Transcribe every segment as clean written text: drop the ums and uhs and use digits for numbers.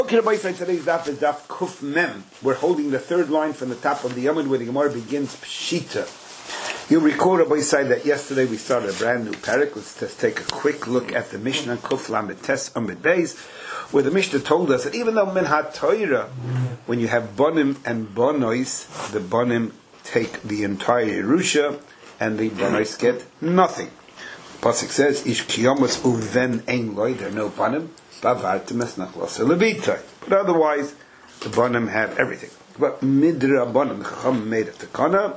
Okay, Rabbi, today's daf is daf Kuf Mem. We're holding the third line from the top of the Yamud where the Gemara begins Pshita. You'll recall, Rabbi Isai, that yesterday we started a brand new parak. Let's just take a quick look at the Mishnah Kuf Lamed Tes Amid Beis, where the Mishnah told us that even though Min HaTorah, when you have Bonim and Bonois, the Bonim take the entire Yerusha and the Bonois get nothing. Pasuk says, Ish Kiyomas Uven Ein Loi, there are no Bonim. But otherwise, the Bonim have everything. But Midra Bonim, the Chacham made a takana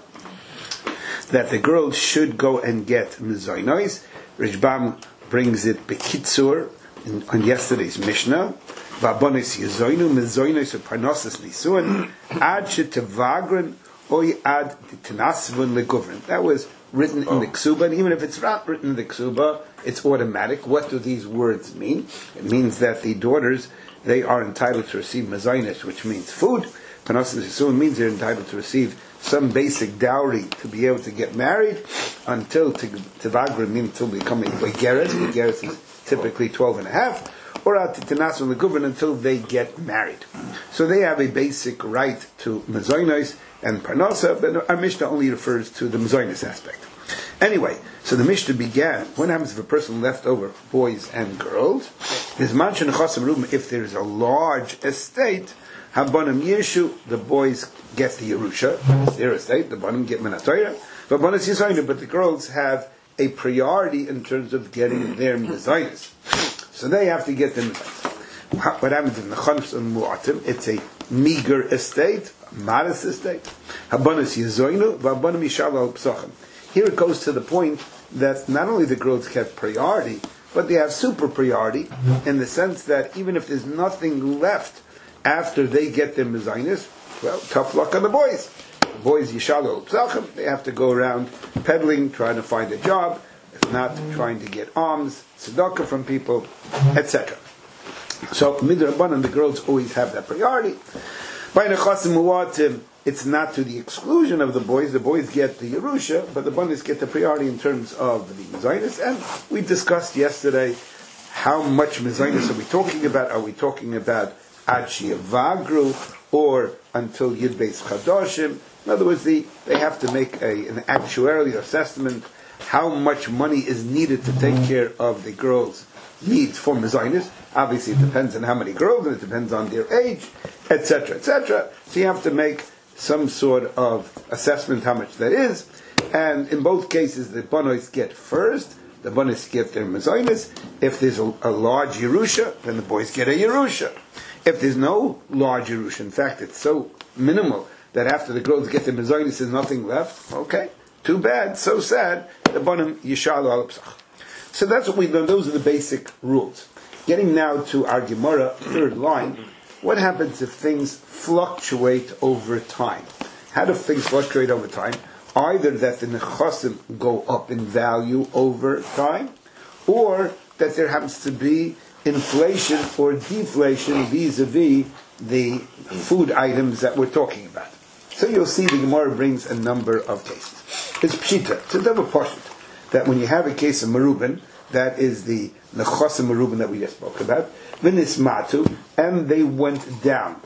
that the girls should go and get Mezaynos. Rishbam brings it Bekitzur on yesterday's Mishnah. Vabonis Yezoinu, Mezaynos of Parnassus Nisuan, Ad Shetavagran, Oy Ad Tinasvun Leguvran. That was written in the Ksuba, and even if it's not written in the Ksuba, it's automatic. What do these words mean? It means that the daughters, they are entitled to receive mezainis, which means food. Parnassus Nisuan means they're entitled to receive some basic dowry to be able to get married until Tevagran means until becoming Begeres. Begeres is typically 12 and a half. Or at Tinasun Leguvran until they get married. So they have a basic right to mezainis and parnasa, but our Mishnah only refers to the mezainis aspect. Anyway, so the Mishnah began, what happens if a person left over boys and girls? If there's a large estate, Habanim Yeshu, the boys get the Yerusha, their estate, the Banim get Min HaTorah, but the girls have a priority in terms of getting their mezainis. So they have to get them. What happens in the Chanus and Mu'atim? It's a meager estate, a modest estate. Habanis Yezoinu, Vabanim Yishal al Psachim. Here it goes to the point that not only the girls get priority, but they have super priority in the sense that even if there's nothing left after they get their mezainis, well, tough luck on the boys. The boys Yishal al Psachim, they have to go around peddling, trying to find a job, if not trying to get alms, tzedakah from people, etc. So midrabanan, the girls always have that priority. By nechasim muatim, it's not to the exclusion of the boys. The boys get the Yerusha, but the banis get the priority in terms of the mezainis. And we discussed yesterday how much mezainis are we talking about? Are we talking about ad sheyavagru or until Yud Beis Chadoshim? In other words, they have to make an actuarial assessment how much money is needed to take care of the girls' needs for mezainis. Obviously, it depends on how many girls, and it depends on their age, etc., etc. So you have to make some sort of assessment how much that is. And in both cases, the bonos get first. The bonos get their mezainis. If there's a large Yerusha, then the boys get a Yerusha. If there's no large Yerusha, in fact, it's so minimal that after the girls get their mezainis, there's nothing left. Okay, too bad, so sad. The bonim yishalu al psach. So that's what we learned. Those are the basic rules. Getting now to our Gemara, third line. What happens if things fluctuate over time? How do things fluctuate over time? Either that the nechasim go up in value over time, or that there happens to be inflation or deflation vis-a-vis the food items that we're talking about. So you'll see the Gemara brings a number of cases. It's pshita. It's a double portion. That when you have a case of Merubin, that is the nechasim Merubin that we just spoke about, v'nismatu, and they went down.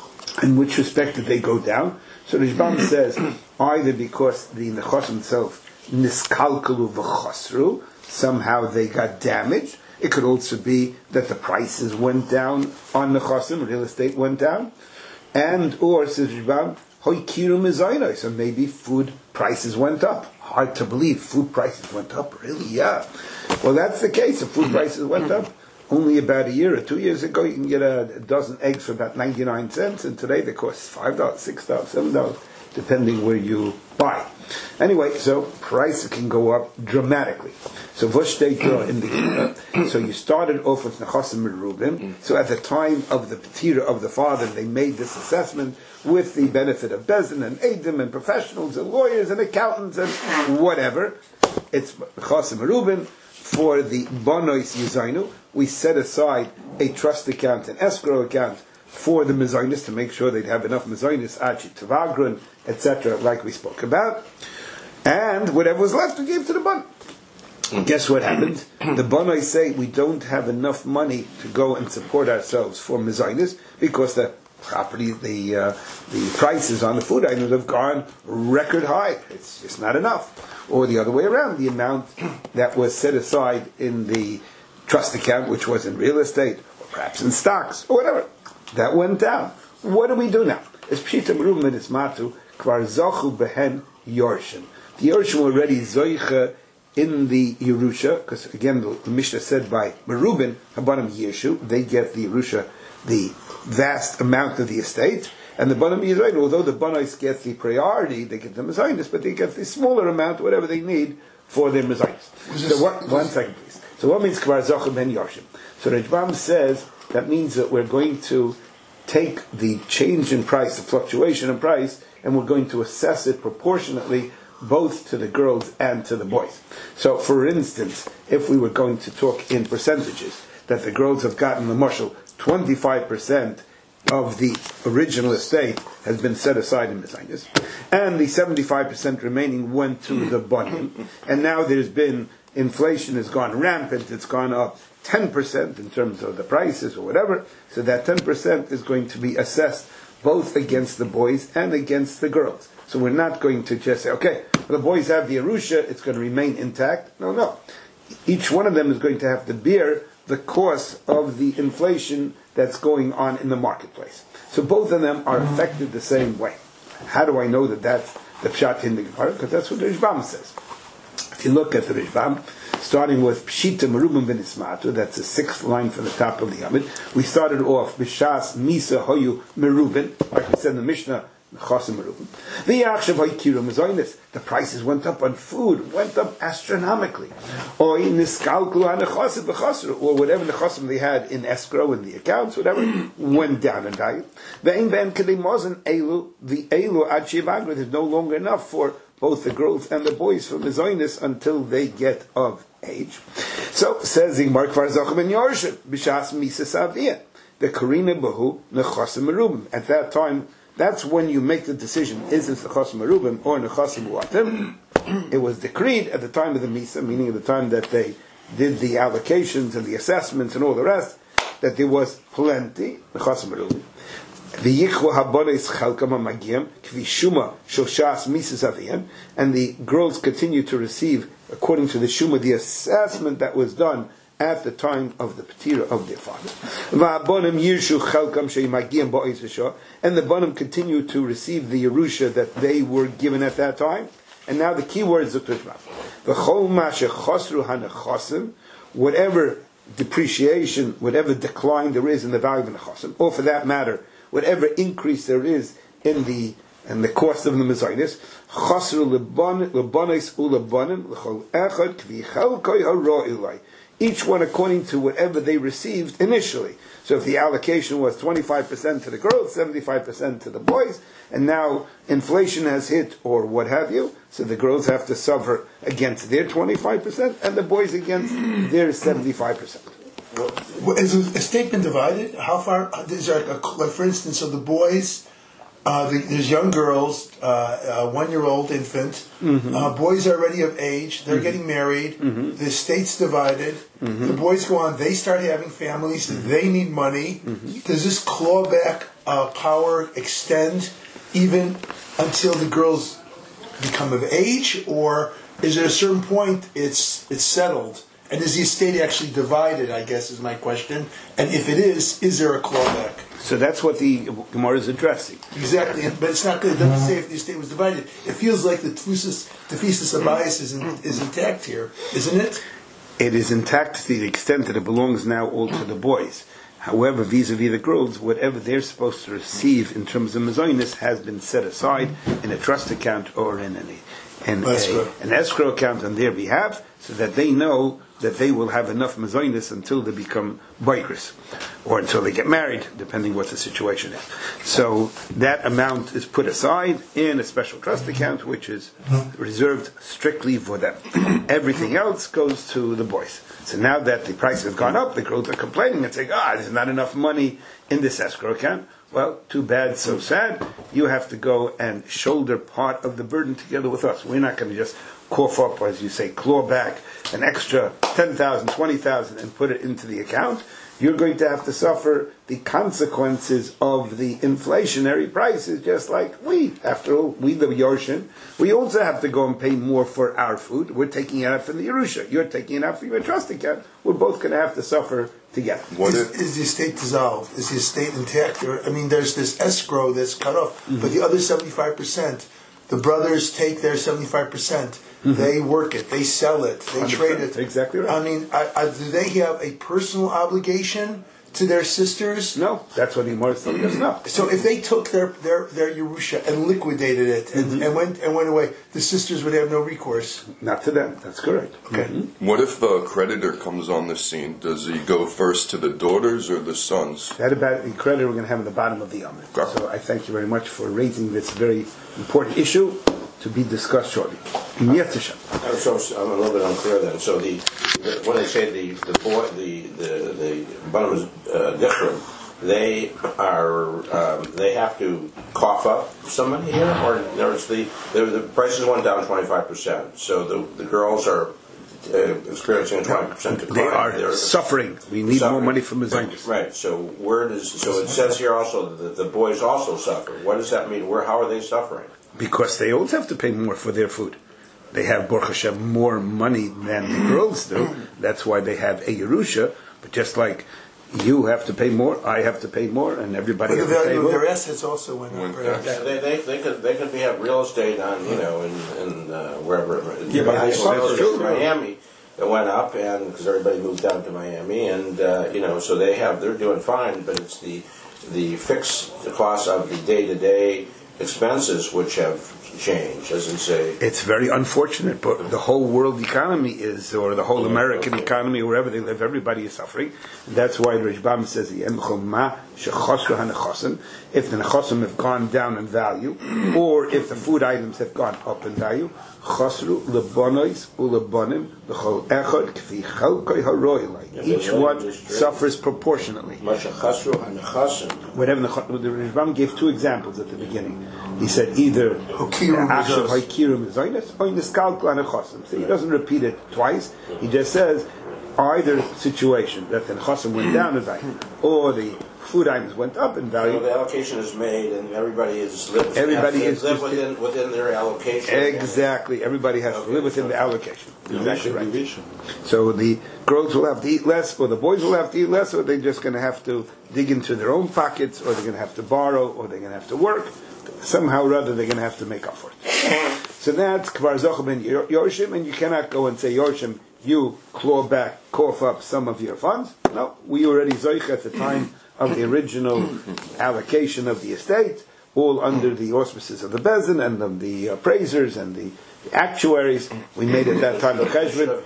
In which respect did they go down? So Rishbam says either because the nechasim itself niskalkalu v'chasru, somehow they got damaged. It could also be that the prices went down on nechasim, real estate went down, and or says Rishbam, hoikiru mezainos, so maybe food prices went up. Hard to believe food prices went up. Really? Yeah. Well, that's the case. If food prices went up, only about a year or 2 years ago, you can get a dozen eggs for about 99 cents, and today they cost $5, $6, $7, depending where you buy. Anyway, so prices can go up dramatically. So so you started off with Nechasim and Reuben. So at the time of the Petira of the father, they made this assessment with the benefit of Bezin and Eidim and professionals and lawyers and accountants and whatever. It's Nechasim and Reuben. For the Bonois Yizainu, we set aside a trust account, an escrow account for the mezainis to make sure they'd have enough mezainis, achi tavagrun, etc., like we spoke about. And whatever was left, we gave to the bun. guess what happens? The Banai say we don't have enough money to go and support ourselves for mezainis because the property, the prices on the food items have gone record high. It's just not enough. Or the other way around, the amount that was set aside in the trust account, which was in real estate, or perhaps in stocks, or whatever, that went down. What do we do now? It's Pshita Merubim and it's Matu, Kvar Zochu Behen Yorshin. The Yorshin were already Zoicha in the Yerusha, because again the Mishnah said by Merubin, Habanim Yeshu, they get the Yerusha, the vast amount of the estate, and the Banim Yisrael, although the Banais get the priority, they get the Mezainis, but they get the smaller amount, whatever they need for their Mezainis. So one second please. So what means Kvar Zochu Ben Yoshim? So Rajbam says that means that we're going to take the change in price, the fluctuation in price, and we're going to assess it proportionately both to the girls and to the boys. So, for instance, if we were going to talk in percentages, that the girls have gotten the marshal 25% of the original estate has been set aside in Mezainis, and the 75% remaining went to the Banim, and now there's been, inflation has gone rampant, it's gone up 10% in terms of the prices or whatever, so that 10% is going to be assessed both against the boys and against the girls. So we're not going to just say, okay, the boys have the Yerusha, it's going to remain intact. No. Each one of them is going to have to bear the cost of the inflation that's going on in the marketplace. So both of them are affected the same way. How do I know that that's the Pshat in the Gemara? Because that's what the Rishbam says. If you look at the Rishbam, starting with Pshita Merubim Ben Ismatu, that's the sixth line from the top of the Yamid. We started off Bishas Misa Hoyu Merubin, like we said in the Mishnah, the prices went up on food, went up astronomically. Or whatever nechasim they had in escrow, in the accounts, whatever, went down in value. There's no longer enough for both the girls and the boys for mezoinus until they get of age. So, says Igmar Kvar Zochu Ben Yorshin, Bishas Misa Saviyah, the Karina Bahu Nechasim Merubim. At that time, that's when you make the decision, is it Nechasim Merubim or Nechasim Muatim? It was decreed at the time of the Misa, meaning at the time that they did the allocations and the assessments and all the rest, that there was plenty, Nechasim Merubim. And the girls continue to receive, according to the Shuma, the assessment that was done at the time of the Petira of their father. And the Banim continue to receive the Yerusha that they were given at that time. And now the key words of Tushma. Whatever depreciation, whatever decline there is in the value of the Nechasim, or for that matter, whatever increase there is in the cost of the mezainis, each one according to whatever they received initially. So if the allocation was 25% to the girls, 75% to the boys, and now inflation has hit or what have you, so the girls have to suffer against their 25% and the boys against their 75%. Is a statement divided? How far is there? Like for instance, so the boys, there's young girls, 1-year-old infant. Boys are already of age. They're getting married. The estate's divided. The boys go on. They start having families. They need money. Does this clawback power extend even until the girls become of age, or is at a certain point it's settled? And is the estate actually divided, I guess, is my question. And if it is there a clawback? So that's what the Gemara is addressing. Exactly, but it's not good. It doesn't say if the estate was divided. It feels like the thesis of bias is intact here, isn't it? It is intact to the extent that it belongs now all to the boys. However, vis-a-vis the girls, whatever they're supposed to receive in terms of mezainis has been set aside in a trust account or in an escrow account on their behalf, so that they know that they will have enough mezainis until they become bikers, or until they get married, depending what the situation is. So that amount is put aside in a special trust account, which is reserved strictly for them. Everything else goes to the boys. So now that the price has gone up, the girls are complaining and saying, there's not enough money in this escrow account. Well, too bad, so sad. You have to go and shoulder part of the burden together with us. We're not going to just cough up, as you say, claw back an extra 10,000, 20,000 and put it into the account, you're going to have to suffer the consequences of the inflationary prices, just like we. After all, we the Yorshin, we also have to go and pay more for our food. We're taking it out from the Yerusha. You're taking it out from your trust account. We're both going to have to suffer together. Is the estate dissolved? Is the estate intact? There's this escrow that's cut off, but the other 75%, the brothers take their 75%. They work it, they sell it, they trade it. Exactly right. Do they have a personal obligation to their sisters? No, that's what Imar is telling us. No. So if they took their Yerusha and liquidated it and went away, the sisters would have no recourse. Not to them. That's correct. Okay. What if the creditor comes on the scene? Does he go first to the daughters or the sons? That about the creditor we're going to have in the bottom of the Yom. Okay. So I thank you very much for raising this very important issue to be discussed shortly. So I'm a little bit unclear then. So when they say the bottom is different, they have to cough up somebody here, or there's the prices went down 25%. So the girls are experiencing a 20% decline. They are suffering. We need more money from the Zionists. Right. So it says here also that the boys also suffer. What does that mean? How are they suffering? Because they also have to pay more for their food. They have, Baruch Hashem, more money than the girls do. That's why they have a Yerusha. But just like you have to pay more, I have to pay more, and everybody has to pay more. The value of their assets also went up. They could have real estate on in wherever. Miami. It went up, and because everybody moved down to Miami, and so they're doing fine. But it's the fixed cost of the day-to-day expenses which have changed, as in say. It's very unfortunate, but the whole world economy is, or the whole American economy, wherever they live, everybody is suffering. And that's why Rishbam says, if the nechosim have gone down in value, or if the food items have gone up in value, each one suffers proportionately. Whatever the Rishbam gave two examples at the beginning. He said either Hakirim is Zainis or Niskalkal Nechosim. So he doesn't repeat it twice. He just says either situation that the Nechosim went down in value or the food items went up in value. So the allocation is made, and everybody is live within their allocation. Exactly, everybody has to live within the allocation. Exactly right. So the girls will have to eat less, or the boys will have to eat less, or they're just going to have to dig into their own pockets, or they're going to have to borrow, or they're going to have to work. Somehow or other, they're going to have to make up for it. So that's Kvar Zocha ben Yorshim, and you cannot go and say, Yorshim, you cough up some of your funds. No, we already Zoich at the time of the original allocation of the estate, all under the auspices of the Bezin and of the appraisers and the actuaries. We made at that time a cheshbon.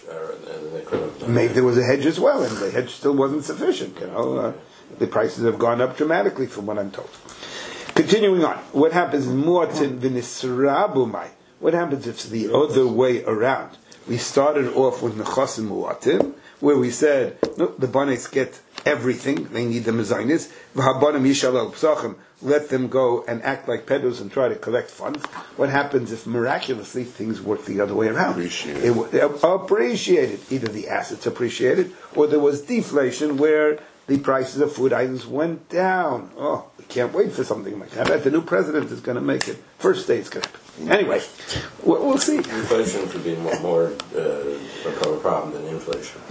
Maybe there was a hedge as well, and the hedge still wasn't sufficient. The prices have gone up dramatically, from what I'm told. Continuing on, what happens in Mu'atin v'nisrabumai? What happens if it's the other way around? We started off with Nechosim Mu'atim, where we said, no, the Banes get everything, they need the Mezainis, v'habanim yishal al psachim, let them go and act like peddlers and try to collect funds. What happens if miraculously things work the other way around? Appreciated. Either the assets appreciated, or there was deflation where the prices of food items went down. Oh, we can't wait for something like that. I bet the new president is going to make it. First day it's going to happen. Anyway, we'll see. Inflation could be more a problem than inflation.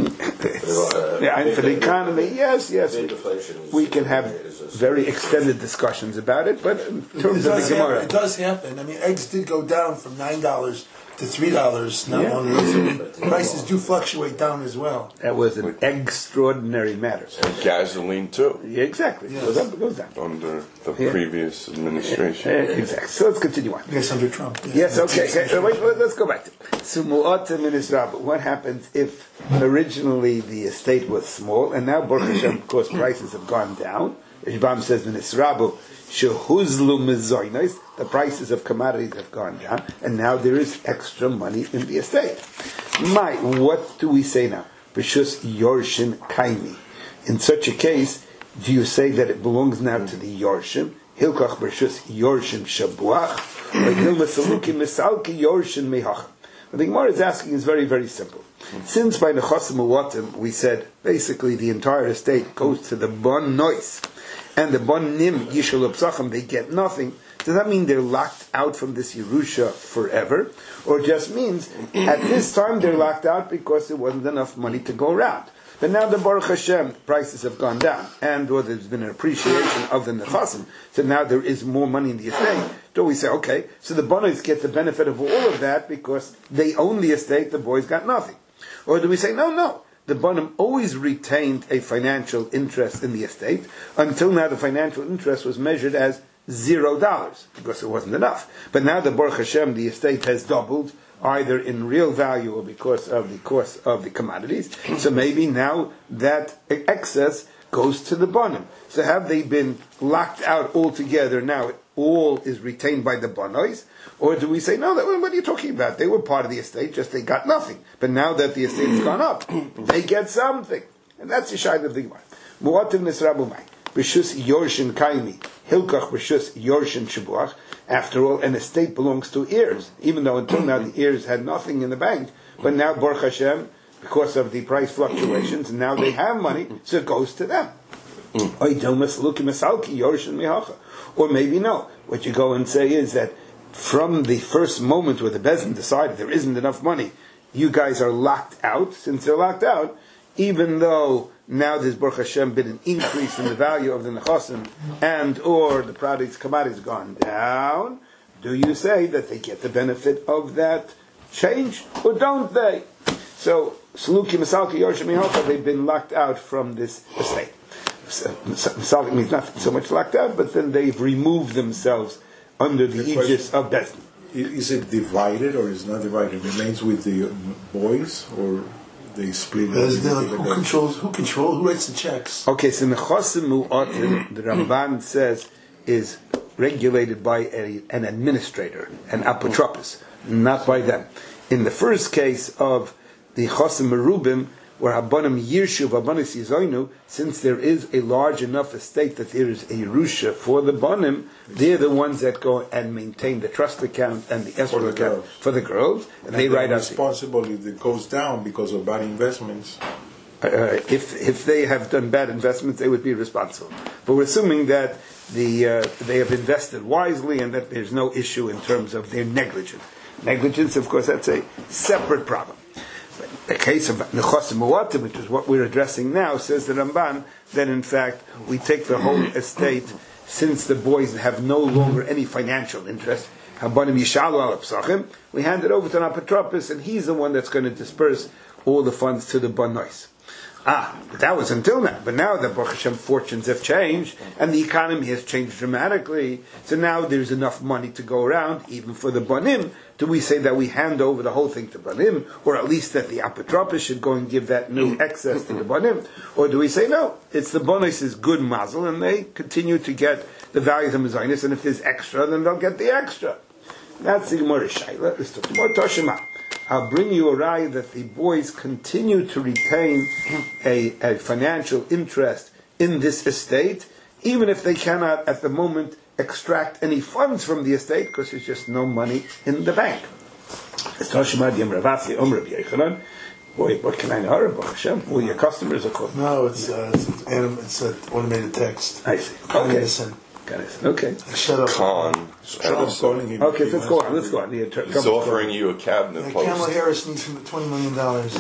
And for the economy, yes. We can have very extended discussions about it, but in terms of the Gemara. It does happen. Eggs did go down from $9 to $3 not long ago. Prices do fluctuate down as well. That was an extraordinary matter. And gasoline too. Yeah, exactly. Yes. Goes down. Under the previous administration. Exactly. So let's continue on. Yes, under Trump. Yes, okay. Wait, let's go back to Sumu'atim in Israel. What happens if originally the estate was small, and now Baruch Hashem, of course, prices have gone down? Rishbam says in Israel, Shehuzlu Mezoinos, the prices of commodities have gone down, and now there is extra money in the estate. What do we say now? B'shus Yorshin Kaimi. In such a case, do you say that it belongs now to the Yorshim? Hilkach B'shus Yorshim Shabuach, or Hilmasaluki Misalki Yorshin Mehach. What the Gemara is asking is very, very simple. Since by Nechasim Uvatim we said basically the entire estate goes to the Bon Nois, and the Bon Nim Yishal Psachim, they get nothing, does that mean they're locked out from this Yerusha forever? Or it just means at this time they're locked out because there wasn't enough money to go around? But now the Baruch Hashem prices have gone down, and or there's been an appreciation of the Nechasim, so now there is more money in the estate. So we say, okay, so the Bonos get the benefit of all of that because they own the estate, the boys got nothing. Or do we say, no, the Bonim always retained a financial interest in the estate, until now the financial interest was measured as $0, because it wasn't enough. But now the Baruch Hashem, the estate has doubled, either in real value or because of the cost of the commodities. So maybe now that excess goes to the Bonim. So have they been locked out altogether? Now all is retained by the Bonois? Or do we say, no, what are you talking about? They were part of the estate, just they got nothing. But now that the estate has gone up, they get something. And that's the shayla of the Gemara. Mu'atim nisrabu mai. B'shus yorshin kaimi. Hilkach b'shus yorshin shabuach. After all, an estate belongs to heirs, even though until now the heirs had nothing in the bank. But now, Baruch Hashem, because of the price fluctuations, now they have money, so it goes to them. Or maybe no. What you go and say is that from the first moment where the Bezdin decided there isn't enough money, you guys are locked out. Since they're locked out, even though now there's Baruch Hashem been an increase in the value of the Nechasim and or the products commodities gone down, do you say that they get the benefit of that change or don't they? So Saluki Masalki Yorsha Mihocha, they've been locked out from this estate. Masalki means not so much locked out, but then they've removed themselves under the aegis of Bezdin. Is it divided or is it not divided? It remains with the boys or they split? Who writes the checks? Okay, so Nechasim Mu'atim, the Ramban says, is regulated by an administrator, an apotropos, not by them. In the first case of the Chosim Merubim, where Habanim Yirshu Habanis Yizoinu, since there is a large enough estate that there is a Yerusha for the Banim, they're the ones that go and maintain the trust account and the escrow account for the girls, and they write out responsible if it goes down because of bad investments. If they have done bad investments, they would be responsible. But we're assuming that they have invested wisely and that there's no issue in terms of their negligence. Negligence, of course, that's a separate problem. The case of Nechasim Mu'atim, which is what we're addressing now, says the Ramban, that in fact we take the whole estate, since the boys have no longer any financial interest, Habanim Yishalu al Psachim, we hand it over to an apotropos, and he's the one that's going to disperse all the funds to the Bonois. But that was until now. But now the Baruch Hashem fortunes have changed, and the economy has changed dramatically. So now there's enough money to go around, even for the Bonim. Do we say that we hand over the whole thing to Bonim, or at least that the apotropos should go and give that new excess to the Bonim? Or do we say no? It's the Bonis' good mazel, and they continue to get the values of Mezainis, and if there's extra, then they'll get the extra. That's the Gemara Shaila. Let's talk about Toshima. I'll bring you a raya that the boys continue to retain a financial interest in this estate, even if they cannot at the moment extract any funds from the estate because there's just no money in the bank. Boy, what can I know? Hashem? Who your customers are called? No, it's an automated text. I see. Okay. Shut up. Khan. Calling him. Okay, let's go on. He's offering you a cabinet post. Kamala Harris needs $20 million.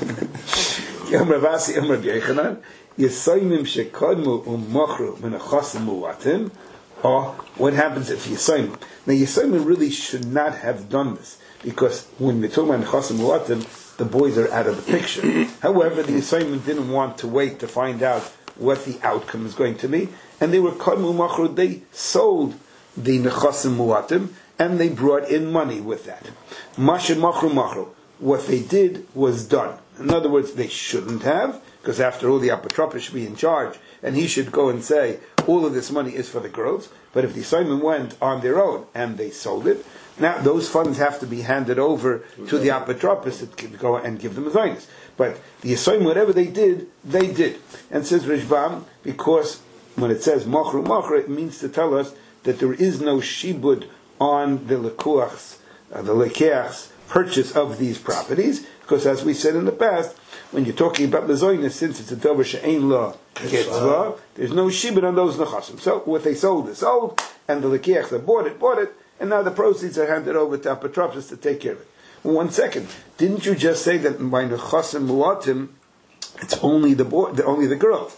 Or what happens if Yisayim? Now Yisayim really should not have done this, because when we're talking about Nechasim Mu'atim, the boys are out of the picture. However, the Yisayim didn't want to wait to find out what the outcome is going to be, and they were Kadmu Machru, they sold the Nechasim Mu'atim, and they brought in money with that. Mashin Machru Machru. What they did was done. In other words, they shouldn't have, because after all, the apotropos should be in charge, and he should go and say, all of this money is for the girls. But if the Simon went on their own and they sold it, now those funds have to be handed over to the apotropos that can go and give them a zaynis. But the Yisayim, whatever they did. And says Rishbam, because when it says machru machru, it means to tell us that there is no shibud on the lekuachs, the lekeachs purchase of these properties, because as we said in the past, when you're talking about Mazoinus, since it's a Dover She'ein La Ketzva, there's no Shibud on those Nechasim. So what they sold is sold, and the Lekiach that bought it, and now the proceeds are handed over to Apotropos to take care of it. 1 second, didn't you just say that by Nechasim Muatim, it's only the girls?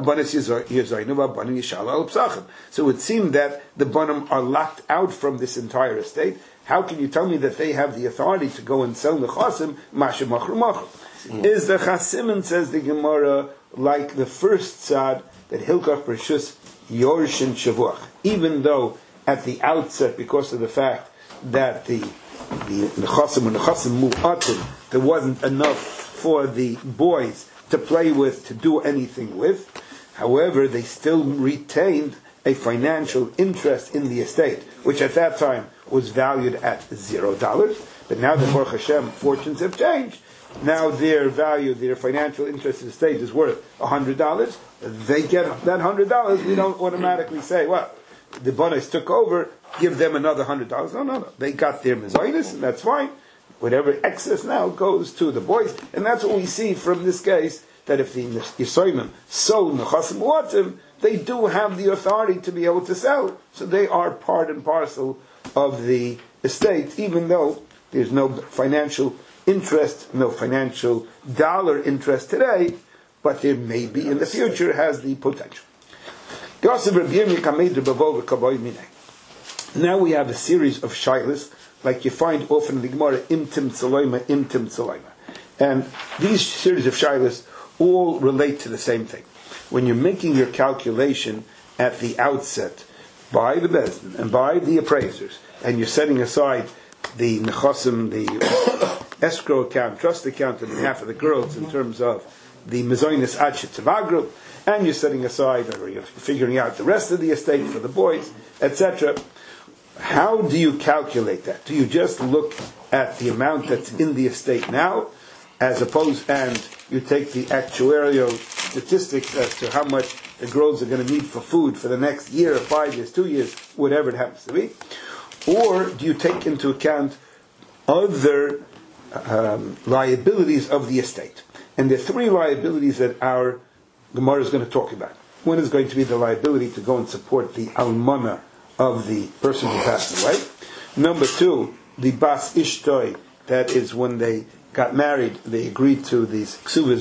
So it seemed that the Banim are locked out from this entire estate. How can you tell me that they have the authority to go and sell Nechasim? Is the Chasimin, says the Gemara, like the first tzad that Hilkach Pershus Yorshin Shavuach, even though at the outset, because of the fact that the Nechasim and Nechasim Mu'atim, there wasn't enough for the boys to play with, to do anything with. However, they still retained a financial interest in the estate, which at that time was valued at $0. But now that Baruch Hashem, fortunes have changed. Now their value, their financial interest in the estate is worth $100. They get that $100. We don't automatically say, well, the Banis took over, give them another $100. No. They got their Mazoinus, and that's fine. Whatever excess now goes to the boys. And that's what we see from this case, that if the Yisoimim sold Nechasim Muatim, they do have the authority to be able to sell. So they are part and parcel of the estate, even though there's no financial interest, no financial dollar interest today, but there may be in the future, has the potential. Now we have a series of shilas, like you find often in the Gemara, imtim tzaloima. And these series of shilas all relate to the same thing. When you're making your calculation at the outset, by the Bezdin and by the appraisers, and you're setting aside the nechasim, the escrow account, trust account on behalf of the girls in terms of the mezoinus ad shetzavagru, and you're setting aside, or you're figuring out the rest of the estate for the boys, etc. How do you calculate that? Do you just look at the amount that's in the estate now, as opposed, and you take the actuarial statistics as to how much the girls are going to need for food for the next year, or 5 years, 2 years, whatever it happens to be? Or do you take into account other liabilities of the estate? And there are 3 liabilities that our Gemara is going to talk about. One is going to be the liability to go and support the almana of the person who passed away. Number 2, the bas ishtoi, that is when they got married, they agreed to these ksuvas,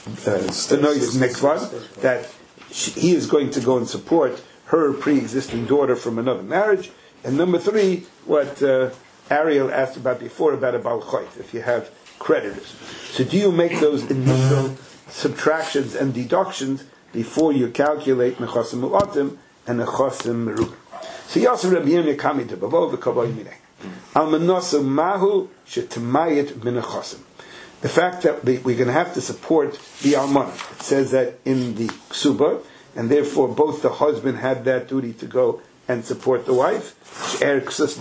that he is going to go and support her pre-existing daughter from another marriage. And number 3, what Ariel asked about before, about a balchoit, if you have creditors. So do you make those initial subtractions and deductions before you calculate nechasim mu'atim and nechasim merubim? So Yosef Rabbi Yirmiyah Kami Debavo v'Kavay Minei Almanosu Mahu Shetamayit B'Nechasim. The fact that we're going to have to support the almana. It says that in the ksuba, and therefore both the husband had that duty to go and support the wife. Torah says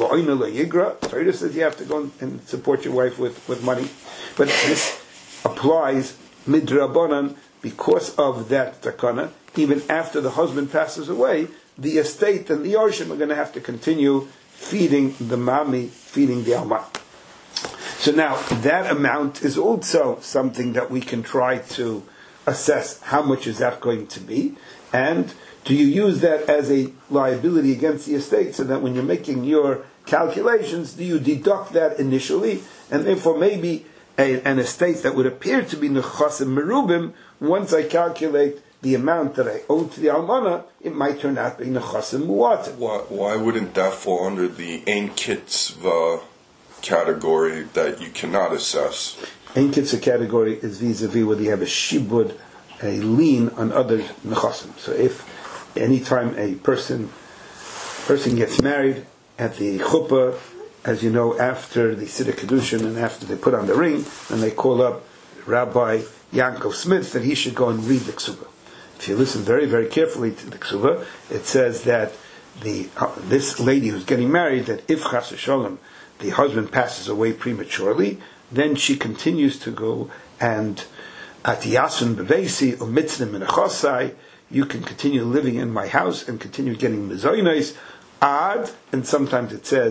you have to go and support your wife with money. But this applies midrabanan because of that takana. Even after the husband passes away, the estate and the Yorshim are going to have to continue feeding the mami, feeding the alma. So now, that amount is also something that we can try to assess how much is that going to be, and do you use that as a liability against the estate, so that when you're making your calculations, do you deduct that initially, and therefore maybe an estate that would appear to be nechasim merubim, once I calculate the amount that I owe to the almana, it might turn out to be nechasim muatim. Why wouldn't that fall under the ein kitzva category that you cannot assess? Ein kitzva category is vis-a-vis whether you have a shibud, a lien on other nechasim. So if anytime a person gets married at the chuppah, as you know, after the Siddur Kedushin and after they put on the ring, and they call up Rabbi Yankov Smith that he should go and read the ksuba. If you listen very, very carefully to the ksuba, it says that this lady who's getting married, that if chas v'sholem, the husband passes away prematurely, then she continues to go and at yasun beveisi umitznim minachosai, you can continue living in my house and continue getting mezoinos ad, and sometimes it says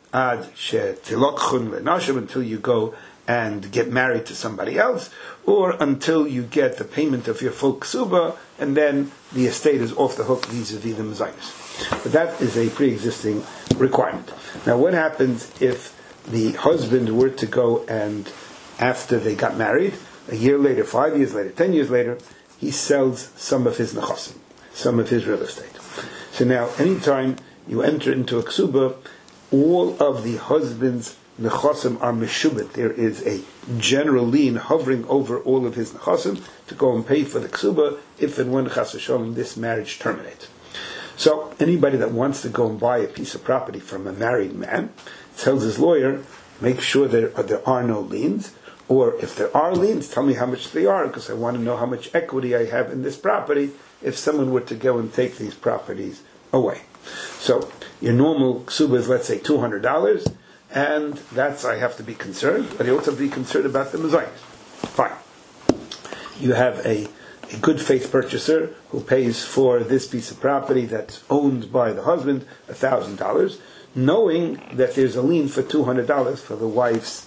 ad shetilokchun lenashim, until you go and get married to somebody else, or until you get the payment of your full ksuba, and then the estate is off the hook vis-a-vis the mezainis. But that is a pre-existing requirement. Now, what happens if the husband were to go and, after they got married, a year later, 5 years later, 10 years later, he sells some of his nechasim, some of his real estate? So now, anytime you enter into a ksuba, all of the husband's nechasim are meshubet. There is a general lien hovering over all of his nechasim to go and pay for the ksuba if and when chas v'sholem this marriage terminates. So anybody that wants to go and buy a piece of property from a married man tells his lawyer, make sure there are no liens, or if there are liens, tell me how much they are, because I want to know how much equity I have in this property if someone were to go and take these properties away. So your normal ksuba is, let's say, $200, and that's, I have to be concerned, but I also have to be concerned about the mezainis. Fine. You have a good faith purchaser who pays for this piece of property that's owned by the husband $1,000, knowing that there's a lien for $200 for the wife's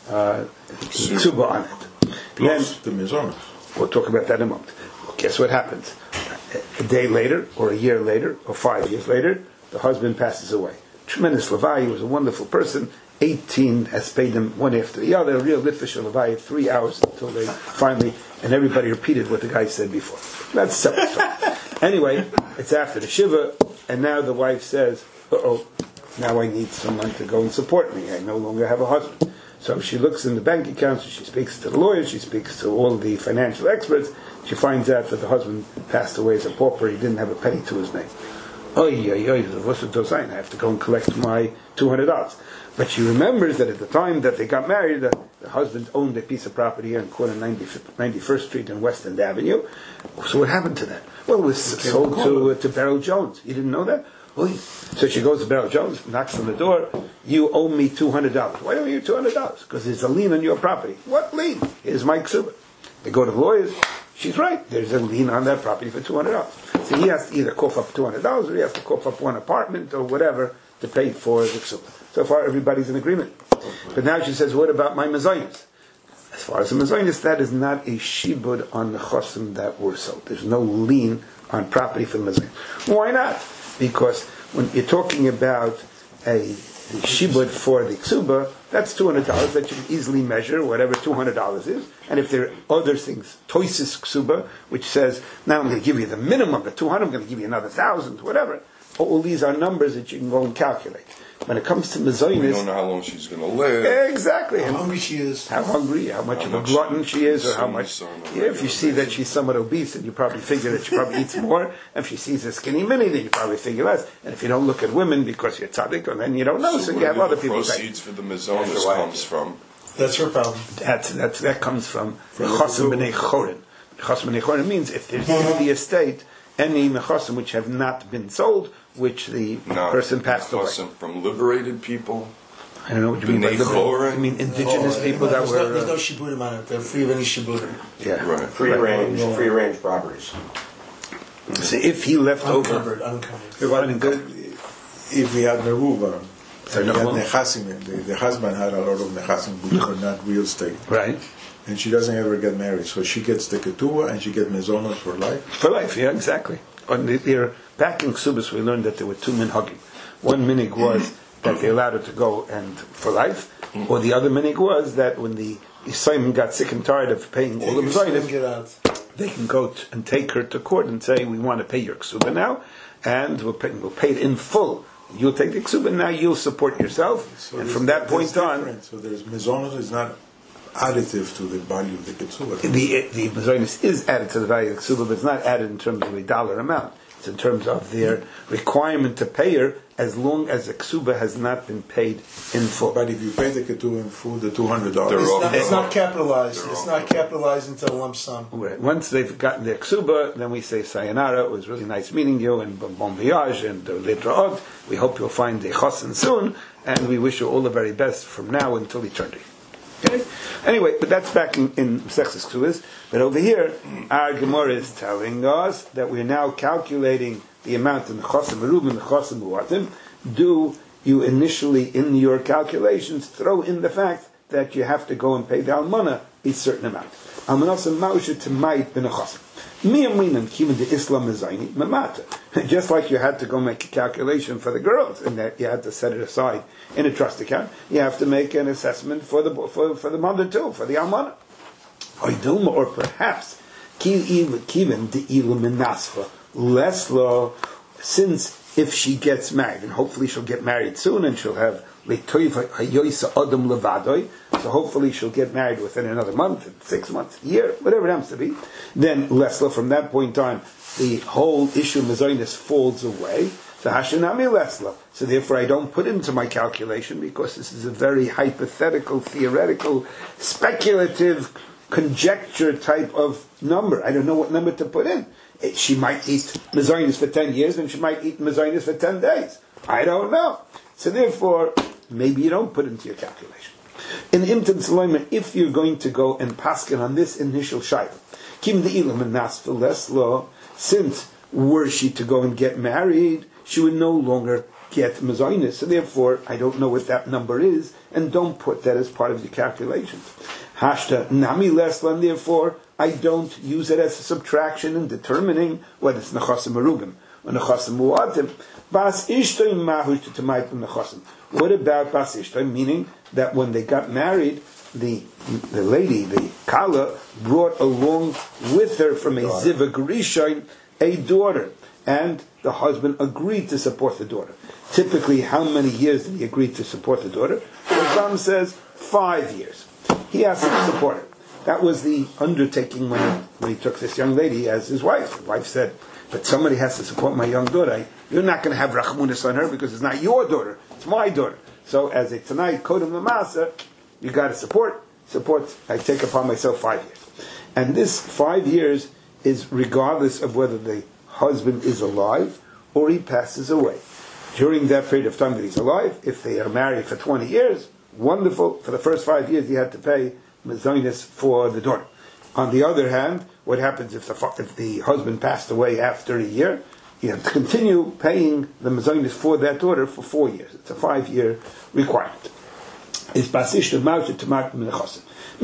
ksuba on it. Plus the mezainis. We'll talk about that in a moment. Guess what happens? A day later, or a year later, or 5 years later, the husband passes away. Tremendous Levi, he was a wonderful person. 18 has paid them one after the other. A real litvish Levi, 3 hours until they finally, and everybody repeated what the guy said before. That's separate story. Anyway, it's after the Shiva, and now the wife says, now I need someone to go and support me. I no longer have a husband. So she looks in the bank accounts, she speaks to the lawyers, she speaks to all the financial experts. She finds out that the husband passed away as a pauper. He didn't have a penny to his name. I have to go and collect my $200. But she remembers that at the time that they got married, the husband owned a piece of property here in corner 91st Street and West End Avenue. So what happened to that? Well, it was sold to Beryl Jones. You didn't know that? So she goes to Beryl Jones, knocks on the door. You owe me $200. Why don't you $200? Because there's a lien on your property. What lien? Here's my ksuba. They go to the lawyers. She's right. There's a lien on that property for $200. So he has to either cough up $200 or he has to cough up one apartment or whatever to pay for the ksuba. So far, everybody's in agreement. But now she says, what about my mezainis? As far as the mezainis, that is not a shibud on the chosim that were sold. There's no lien on property for the mezainis. Why not? Because when you're talking about a shibud for the ksuba, that's $200 that you can easily measure, whatever $200 is. And if there are other things, toisis ksuba, which says, now I'm going to give you the minimum, the 200, I'm going to give you another 1,000, whatever. All these are numbers that you can go and calculate. When it comes to mezainis, we don't know how long she's going to live. Exactly. How hungry she is. How hungry, how much of a glutton she is, or how much. If you see that she's somewhat obese, then you probably figure that she probably eats more. And if she sees a skinny mini, then you probably figure less. And if you don't look at women because you're tzaddik, then you don't know, so you have other people. Proceeds for the mezainis comes from. That's her problem. That comes from chosim b'nei chorin. Chosim b'nei chorin means if there's in the estate any mechosim which have not been sold, which the person passed away. From liberated people. I don't know what you mean by liberated. I mean indigenous people that were. There's no shiburim on it. They're free of any shiburim. Yeah, right. Free range properties. So if he left over, if we had Meruva, so we had Nechasim, the husband had a lot of Nechasim which were not real estate. Right. And she doesn't ever get married, so she gets the ketubah and she gets mezonos for life. For life, yeah, exactly. Back in Ksubas, we learned that there were two minhagim. One minig was that they allowed her to go and for life, or the other minig was that when the Simon got sick and tired of paying all the mezainis, they can go and take her to court and say, we want to pay your ksuba now, and we'll pay it in full. You'll take the ksuba now, you'll support yourself, so and from that point on. So there's mezonos is not additive to the value of the ketubah. The mezainis is added to the value of the ketubah, but it's not added in terms of a dollar amount. It's in terms of their requirement to pay her as long as the ketubah has not been paid in full. But if you pay the ketubah in full, the $200, it's not capitalized. It's not capitalized into a lump sum. Right. Once they've gotten their ketubah, then we say sayonara. It was really nice meeting you, and bon voyage, and letraot. We hope you'll find the chosin soon, and we wish you all the very best from now until eternity. Okay? Anyway, but that's back in Mesechus Ksubas. But over here, our Gemara is telling us that we're now calculating the amount in the Chosim Merubim and the Chosim Muatim due you initially, in your calculations, throw in the fact that you have to go and pay the almana a certain amount. Just like you had to go make a calculation for the girls, and that you had to set it aside in a trust account, you have to make an assessment for the mother too, for the almana. Or perhaps since if she gets married, and hopefully she'll get married soon, and she'll have so hopefully she'll get married within another month, 6 months, a year, whatever it happens to be, then lesla, from that point on, the whole issue of mezainis falls away. So hashanami lesla. So therefore I don't put into my calculation, because this is a very hypothetical, theoretical, speculative, conjecture type of number. I don't know what number to put in. She might eat mezainis for 10 years, and she might eat mezainis for 10 days. I don't know. So therefore, maybe you don't put into your calculation. In Imtan Sulaiman, if you're going to go and paskin on this initial shayla, kim the ilam and nasfil leslo, since were she to go and get married, she would no longer get mezainis. So therefore, I don't know what that number is, and don't put that as part of your calculations. Hashta nami lesla, and therefore, I don't use it as a subtraction in determining whether it's nechasim merubim or nechasim muatim. Bas ishtoy mahush to tamayim nechasim. What about bas ishtoy? Meaning that when they got married, the lady, the kala, brought along with her from a ziva grishain a daughter, and the husband agreed to support the daughter. Typically, how many years did he agree to support the daughter? The Rambam says 5 years. He has to support her. That was the undertaking when he took this young lady as his wife. The wife said, but somebody has to support my young daughter. You're not going to have rachmunis on her because it's not your daughter, it's my daughter. So as a tonight kodem lamasa, you got to support. I take upon myself 5 years. And this 5 years is regardless of whether the husband is alive or he passes away. During that period of time that he's alive, if they are married for 20 years, wonderful. For the first 5 years, you had to pay mezainis for the daughter. On the other hand, what happens if the husband passed away after a year? You have to continue paying the mezainis for that daughter for 4 years. It's a 5-year requirement. Is basish the mouth to mark menechasim.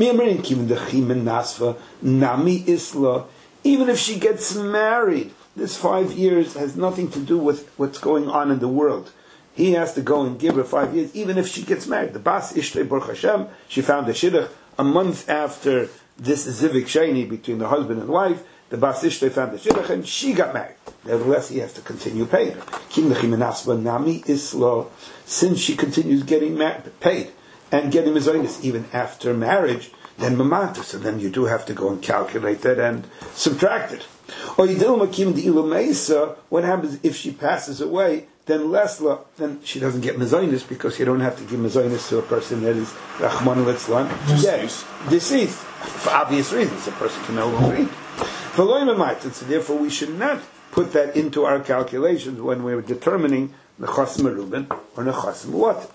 Even if she gets married, this 5 years has nothing to do with what's going on in the world. He has to go and give her 5 years, even if she gets married. The Bas Ishtay Baruch Hashem, she found a shidduch a month after this zivik sheni between the husband and wife. The Bas Ishtay found a shidduch and she got married. Nevertheless, he has to continue paying her. Since she continues getting paid and getting mezainis even after marriage, then mamata. So then you do have to go and calculate that and subtract it. Or what happens if she passes away? Then lesla, then she doesn't get mezainis, because you don't have to give mezainis to a person that is rachman litzlan deceased for obvious reasons. A person can no longer eat. So therefore, we should not put that into our calculations when we're determining nechasim merubin or nechasim muatim.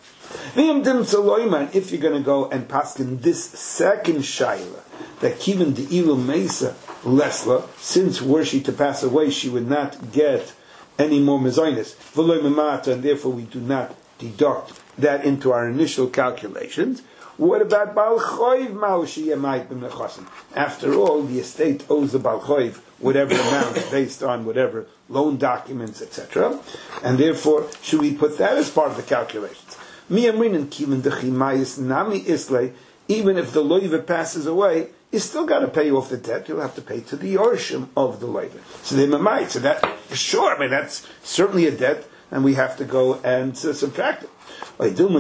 If you're going to go and paskin this second shaila, that kivin de'ilu meisa lesla, since were she to pass away, she would not get any more mezainis, and therefore we do not deduct that into our initial calculations. What about Baal Choiv Ma'oshiyamait b'mechasim? After all, the estate owes the Baal Choiv whatever amount based on whatever loan documents, etc. And therefore, should we put that as part of the calculations? Even if the loiva passes away, you still got to pay off the debt. You'll have to pay to the yorshim of the loiva. So they might. So that, sure, I mean, that's certainly a debt, and we have to go and subtract it. At the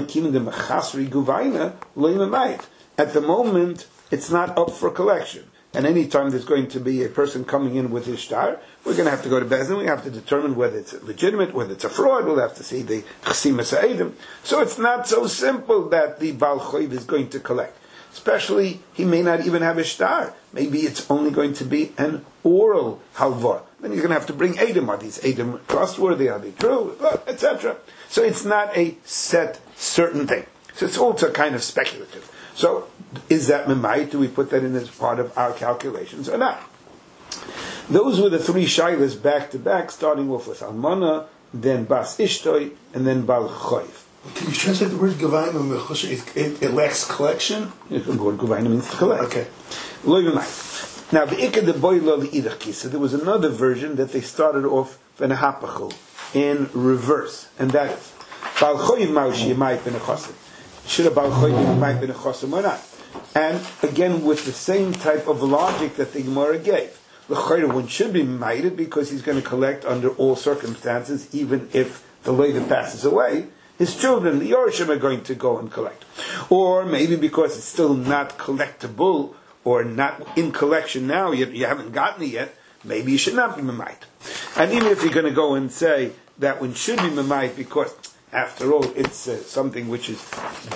moment, it's not up for collection. And any time there's going to be a person coming in with his shtar, we're going to have to go to Bezdin. We have to determine whether it's legitimate, whether it's a fraud. We'll have to see the chesima sa'idim. So it's not so simple that the Baal Choiv is going to collect. Especially, he may not even have a shtar. Maybe it's only going to be an oral halva. Then he's going to have to bring Edom. Are these Edom trustworthy? Are they true? Etc. So it's not a set, certain thing. So it's also kind of speculative. So, is that memait? Do we put that in as part of our calculations or not? Those were the three shaylas back to back, starting off with Almana, then Bas Ishtoy, and then Baal Choiv. Can you translate the word Gavayim? It lacks collection? The word Gavayim means to collect. Okay. Now, the Ikad the Boilo Li'idach so there was another version that they started off V'nehapachul, in reverse. And that is, Bal Choyiv Maushi Yemait B'nechosim. Should a Bal Choyiv Yemait B'nechosim or not? And again, with the same type of logic that the Gemara gave. The Choyiv one should be mited because he's going to collect under all circumstances, even if the lady passes away. His children, the Yorshim, are going to go and collect. Or maybe because it's still not collectible, or not in collection now, you haven't gotten it yet, maybe you should not be memait. And even if you're going to go and say that one should be memait because, after all, it's something which is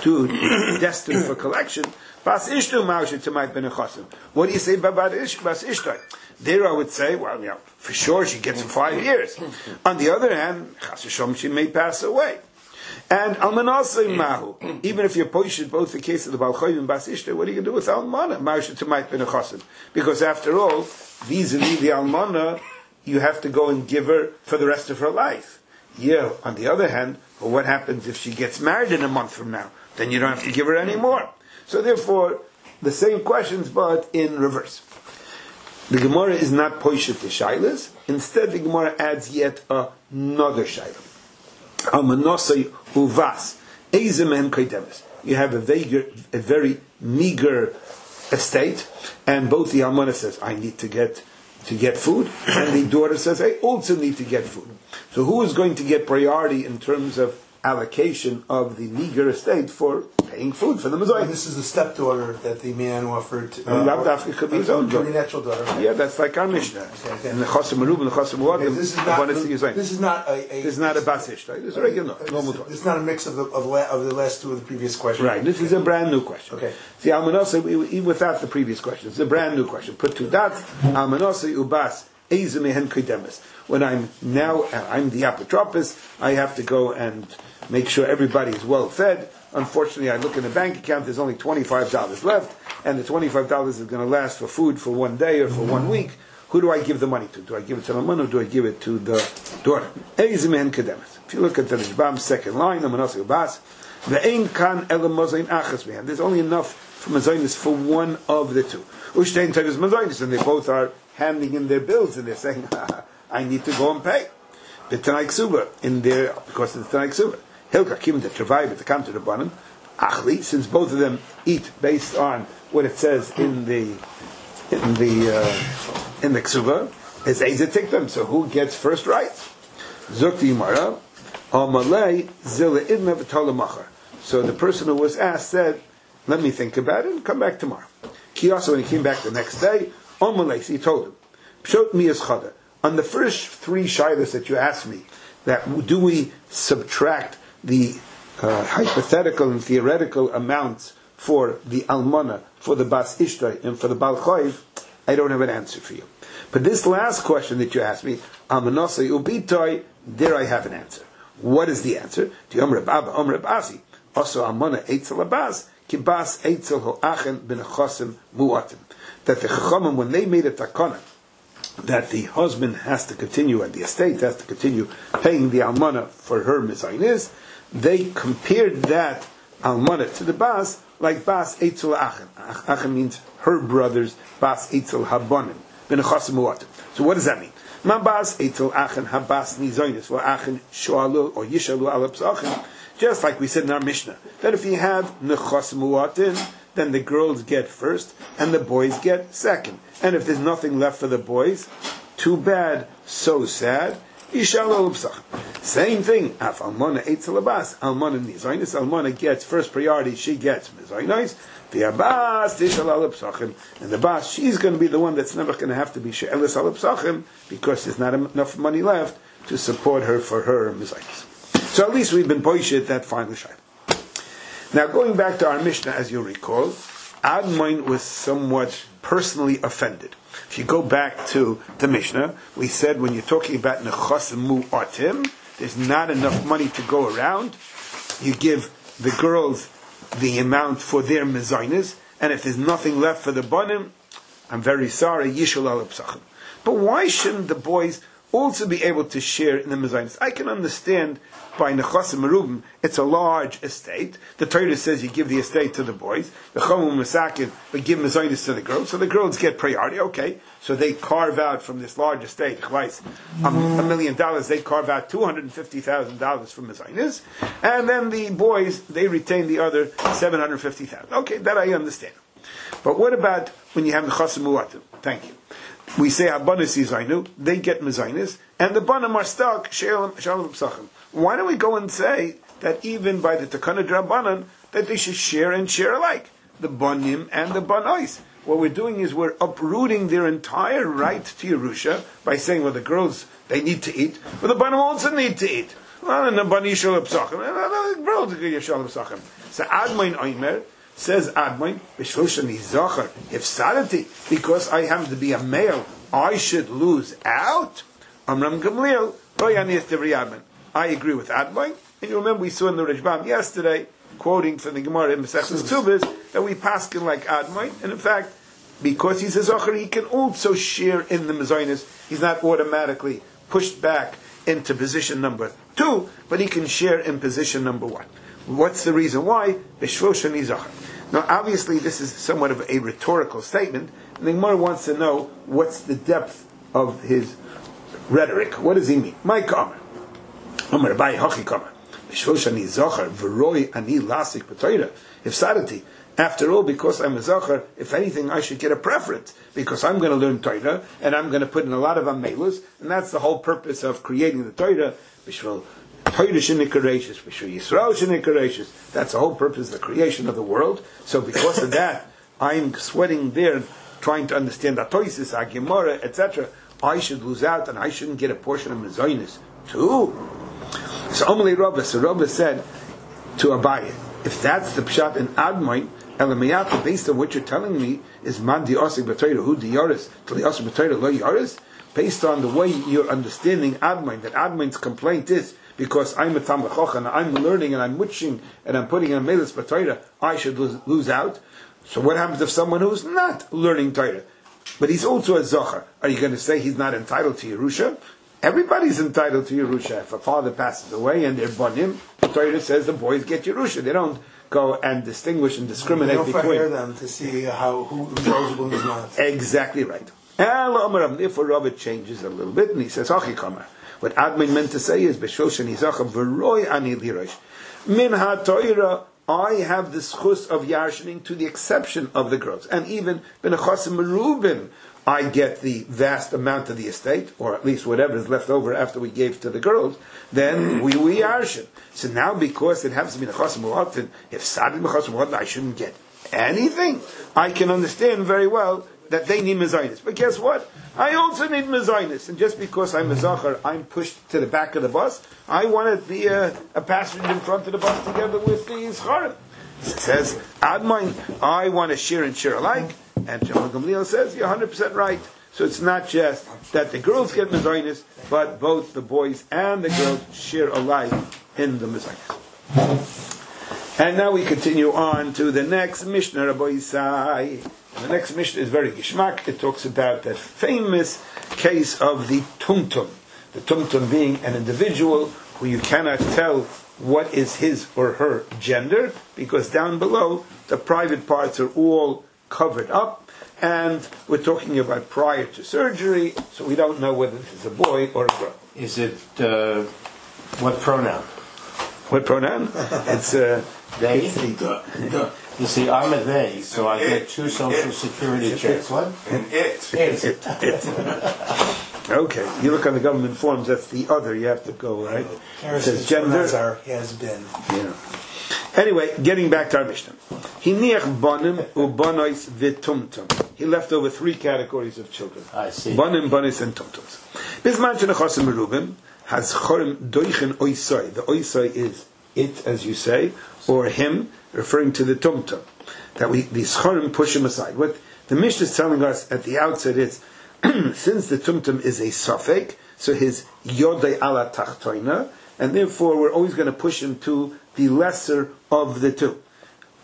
destined for collection, bas ishtu ma'ushet tamait ben echosim. What do you say about bas ishtu? There I would say, well, for sure she gets 5 years. On the other hand, chas v'shom, she may pass away. And almanasei mahu, even if you're poshed both the case of the Balchoyim and Bas Ishta, what are you going to do with almana? Ma'ushet tamait ben echosim. Because after all, vis-a-vis the almana, you have to go and give her for the rest of her life. Yeah, on the other hand, well, what happens if she gets married in a month from now? Then you don't have to give her any more. So therefore, the same questions, but in reverse. The Gemara is not poishet to shailas. Instead, the Gemara adds yet another shailah. Almanosei uvas eizem koidemes. You have a very meager estate, and both the almana says, "I need to get food," and the daughter says, "I also need to get food." So, who is going to get priority in terms of allocation of the meager estate for paying food for the mezainis? This is the stepdaughter that the man offered. It could be his own daughter. Natural daughter. Yeah, that's like our Mishnah. Okay. And the Chosim Merub and the Chosim Muadim. This is not a This is not a basish. This is a regular normal This Torah. is not a mix of the last two of the previous questions. Right. This is a brand new question. Okay. See, Almanosei, even without the previous question, it's a brand new question. Put two dots. Almanosei ubas eizemehen kodemes. When I'm the apotropos, I have to go and make sure everybody is well fed. Unfortunately, I look in the bank account, there's only $25 left, and the $25 is going to last for food for 1 day or for 1 week. Who do I give the money to? Do I give it to the man or do I give it to the daughter? If you look at the Rishbam's second line, there's only enough for Mazonis for one of the two. And they both are handing in their bills and they're saying, I need to go and pay. The Tanai Ksuba, because of the Tanai Ksuba. Hilka Kim the Travai, but the come to the bottom. Achli, since both of them eat based on what it says in the Ksuba, is Eza Tiktam. So who gets first rights? Zukti Yimara, Amalei Zila Idna V'Tolamachar. So the person who was asked said, let me think about it and come back tomorrow. Kiyasa, when he came back the next day, Amalei, so he told him, Pshot mi Chada. On the first 3 shaylas that you asked me, that do we subtract the hypothetical and theoretical amounts for the almana, for the bas ishtay, and for the bal choiv, I don't have an answer for you. But this last question that you asked me, almanosei ubitoy, there I have an answer. What is the answer? To Yom Reb Abba, Om Reb Asi, also almana eitzel abas, ki bas eitzel ho'achen ben chosim muatim. That the chachamim, when they made a takana, that the husband has to continue, and the estate has to continue paying the almana for her mezainis, they compared that almana to the bas like bas eitzel achen. Achen means her brothers, bas eitzel habonim ben chosim muatim. So what does that mean? Ma bas eitzel achen habas nizainis or achen shoalu or yishalu al psachin. Just like we said in our Mishnah, that if you have nechosim muatim, then the girls get first and the boys get second. And if there's nothing left for the boys, too bad, so sad. Same thing. Af almana eitzel abas, almana nizainis. Almana gets first priority. She gets mizainis. The abas tishal al psachim, and the bas, she's going to be the one that's never going to have to be she'elis al psachim because there's not enough money left to support her for her mizainis. So at least we've been poished that final shayla. Now, going back to our Mishnah, as you recall, Admoin was somewhat personally offended. If you go back to the Mishnah, we said when you're talking about nechosim mu'atim, there's not enough money to go around. You give the girls the amount for their mezainis, and if there's nothing left for the banim, I'm very sorry, yishul al psachim. But why shouldn't the boys also be able to share in the mezainis. I can understand by Nechasim Merubim, it's a large estate. The Torah says you give the estate to the boys. The Chomum Masakin, we give mezainis to the girls. So the girls get priority. Okay, so they carve out from this large estate, $1 million. They carve out $250,000 from mezainis, and then the boys they retain the other $750,000. Okay, that I understand. But what about when you have Nechasim Muatim? Thank you. We say Abanis Yizainu, they get mezainis, and the Banim are stuck Shalom Psachim. Why don't we go and say that even by the Takana Drabanan that they should share and share alike, the Banim and the Banais? What we're doing is we're uprooting their entire right to Yerusha by saying, well, the girls they need to eat, but the Banim also need to eat. Well, and the Bani Shalom Psachim, and the girls get Shalom Psachim. So Admain Oimer says Admain, B'shloshani Zachar, if Sadati, because I happen to be a male, I should lose out? Amram Gamliel, Royani Estevriyadman. I agree with Admain, and you remember we saw in the Rishbam yesterday, quoting from the Gemara in Mesechus Tubis, that we paskin like Admain, and in fact, because he's a Zachar, he can also share in the Mezainis. He's not automatically pushed back into position number 2, but he can share in position number 1. What's the reason why? B'shloshani Zachar. Now, obviously, this is somewhat of a rhetorical statement, and the Gemara wants to know what's the depth of his rhetoric. What does he mean? My comment. If Sadati, after all, because I'm a Zachar, if anything, I should get a preference, because I'm going to learn Torah, and I'm going to put in a lot of Amelus, and that's the whole purpose of creating the Torah, that's the whole purpose of the creation of the world. So because of that, I'm sweating there, trying to understand Atoisis, Gemara, etc. I should lose out, and I shouldn't get a portion of Mezainis too. So Amalei Rabbah, so Rabbah said to Abaye, if that's the pshat in Admain, Elamiyata, based on what you're telling me, is man di osik b'Torah, hu di yoris, till the osik b'Torah lo yoris, based on the way you're understanding Admain, that Admain's complaint is, because I'm a Talmid Chacham, and I'm learning, and I'm muching, and I'm putting in a melis b'Torah, I should lose out. So what happens if someone who's not learning Torah, but he's also a Zachar? Are you going to say he's not entitled to Yerusha? Everybody's entitled to Yerusha. If a father passes away and they're banim, the Torah says the boys get Yerusha. They don't go and distinguish and discriminate between. They don't them to see who's eligible and who's not. Exactly right. Therefore, Robert changes a little bit and he says, what Admin meant to say is, Min ha-Torah, I have the schus of yarshening to the exception of the girls. And even B'nechasim Merubim, I get the vast amount of the estate, or at least whatever is left over after we gave to the girls, then we yarshen. So now, because it happens to be Nechasim Mu'atin, if Sadid Nechasim Mu'atin, I shouldn't get anything. I can understand very well that they need mezainis. But guess what? I also need mezainis. And just because I'm a Zachar, I'm pushed to the back of the bus. I want to be a passenger in front of the bus together with the Zcharim. It says, Admain, I want to share and share alike. And Shimon Gamliel says, you're 100% right. So it's not just that the girls get mezainis, but both the boys and the girls share alike in the mezainis. And now we continue on to the next Mishnah, Rabbi Yisai. The next Mishnah is very gishmak. It talks about that famous case of the tumtum. The tumtum being an individual who you cannot tell what is his or her gender, because down below the private parts are all covered up, and we're talking about prior to surgery, so we don't know whether this is a boy or a girl. Is it what pronoun? What pronoun? It's they. You see, I'm a they, so I get 2 social security checks. What? It. Okay, you look on the government forms. That's the other. You have to go right. It says gender. Has been. Yeah. Anyway, getting back to our Mishnah. Hiniach banim ubanois v'tumtum. He left over 3 categories of children. I see. Banim, banis, and tumtums. Bisman shenechasim merubim has chorim doichen oisai. The oisai is it, as you say, or him, referring to the tumtum. That these chorim push him aside. What the Mishnah is telling us at the outset is, since the tumtum is a suffix, so his yodai ala tachtoina, and therefore we're always going to push him to the lesser of the 2.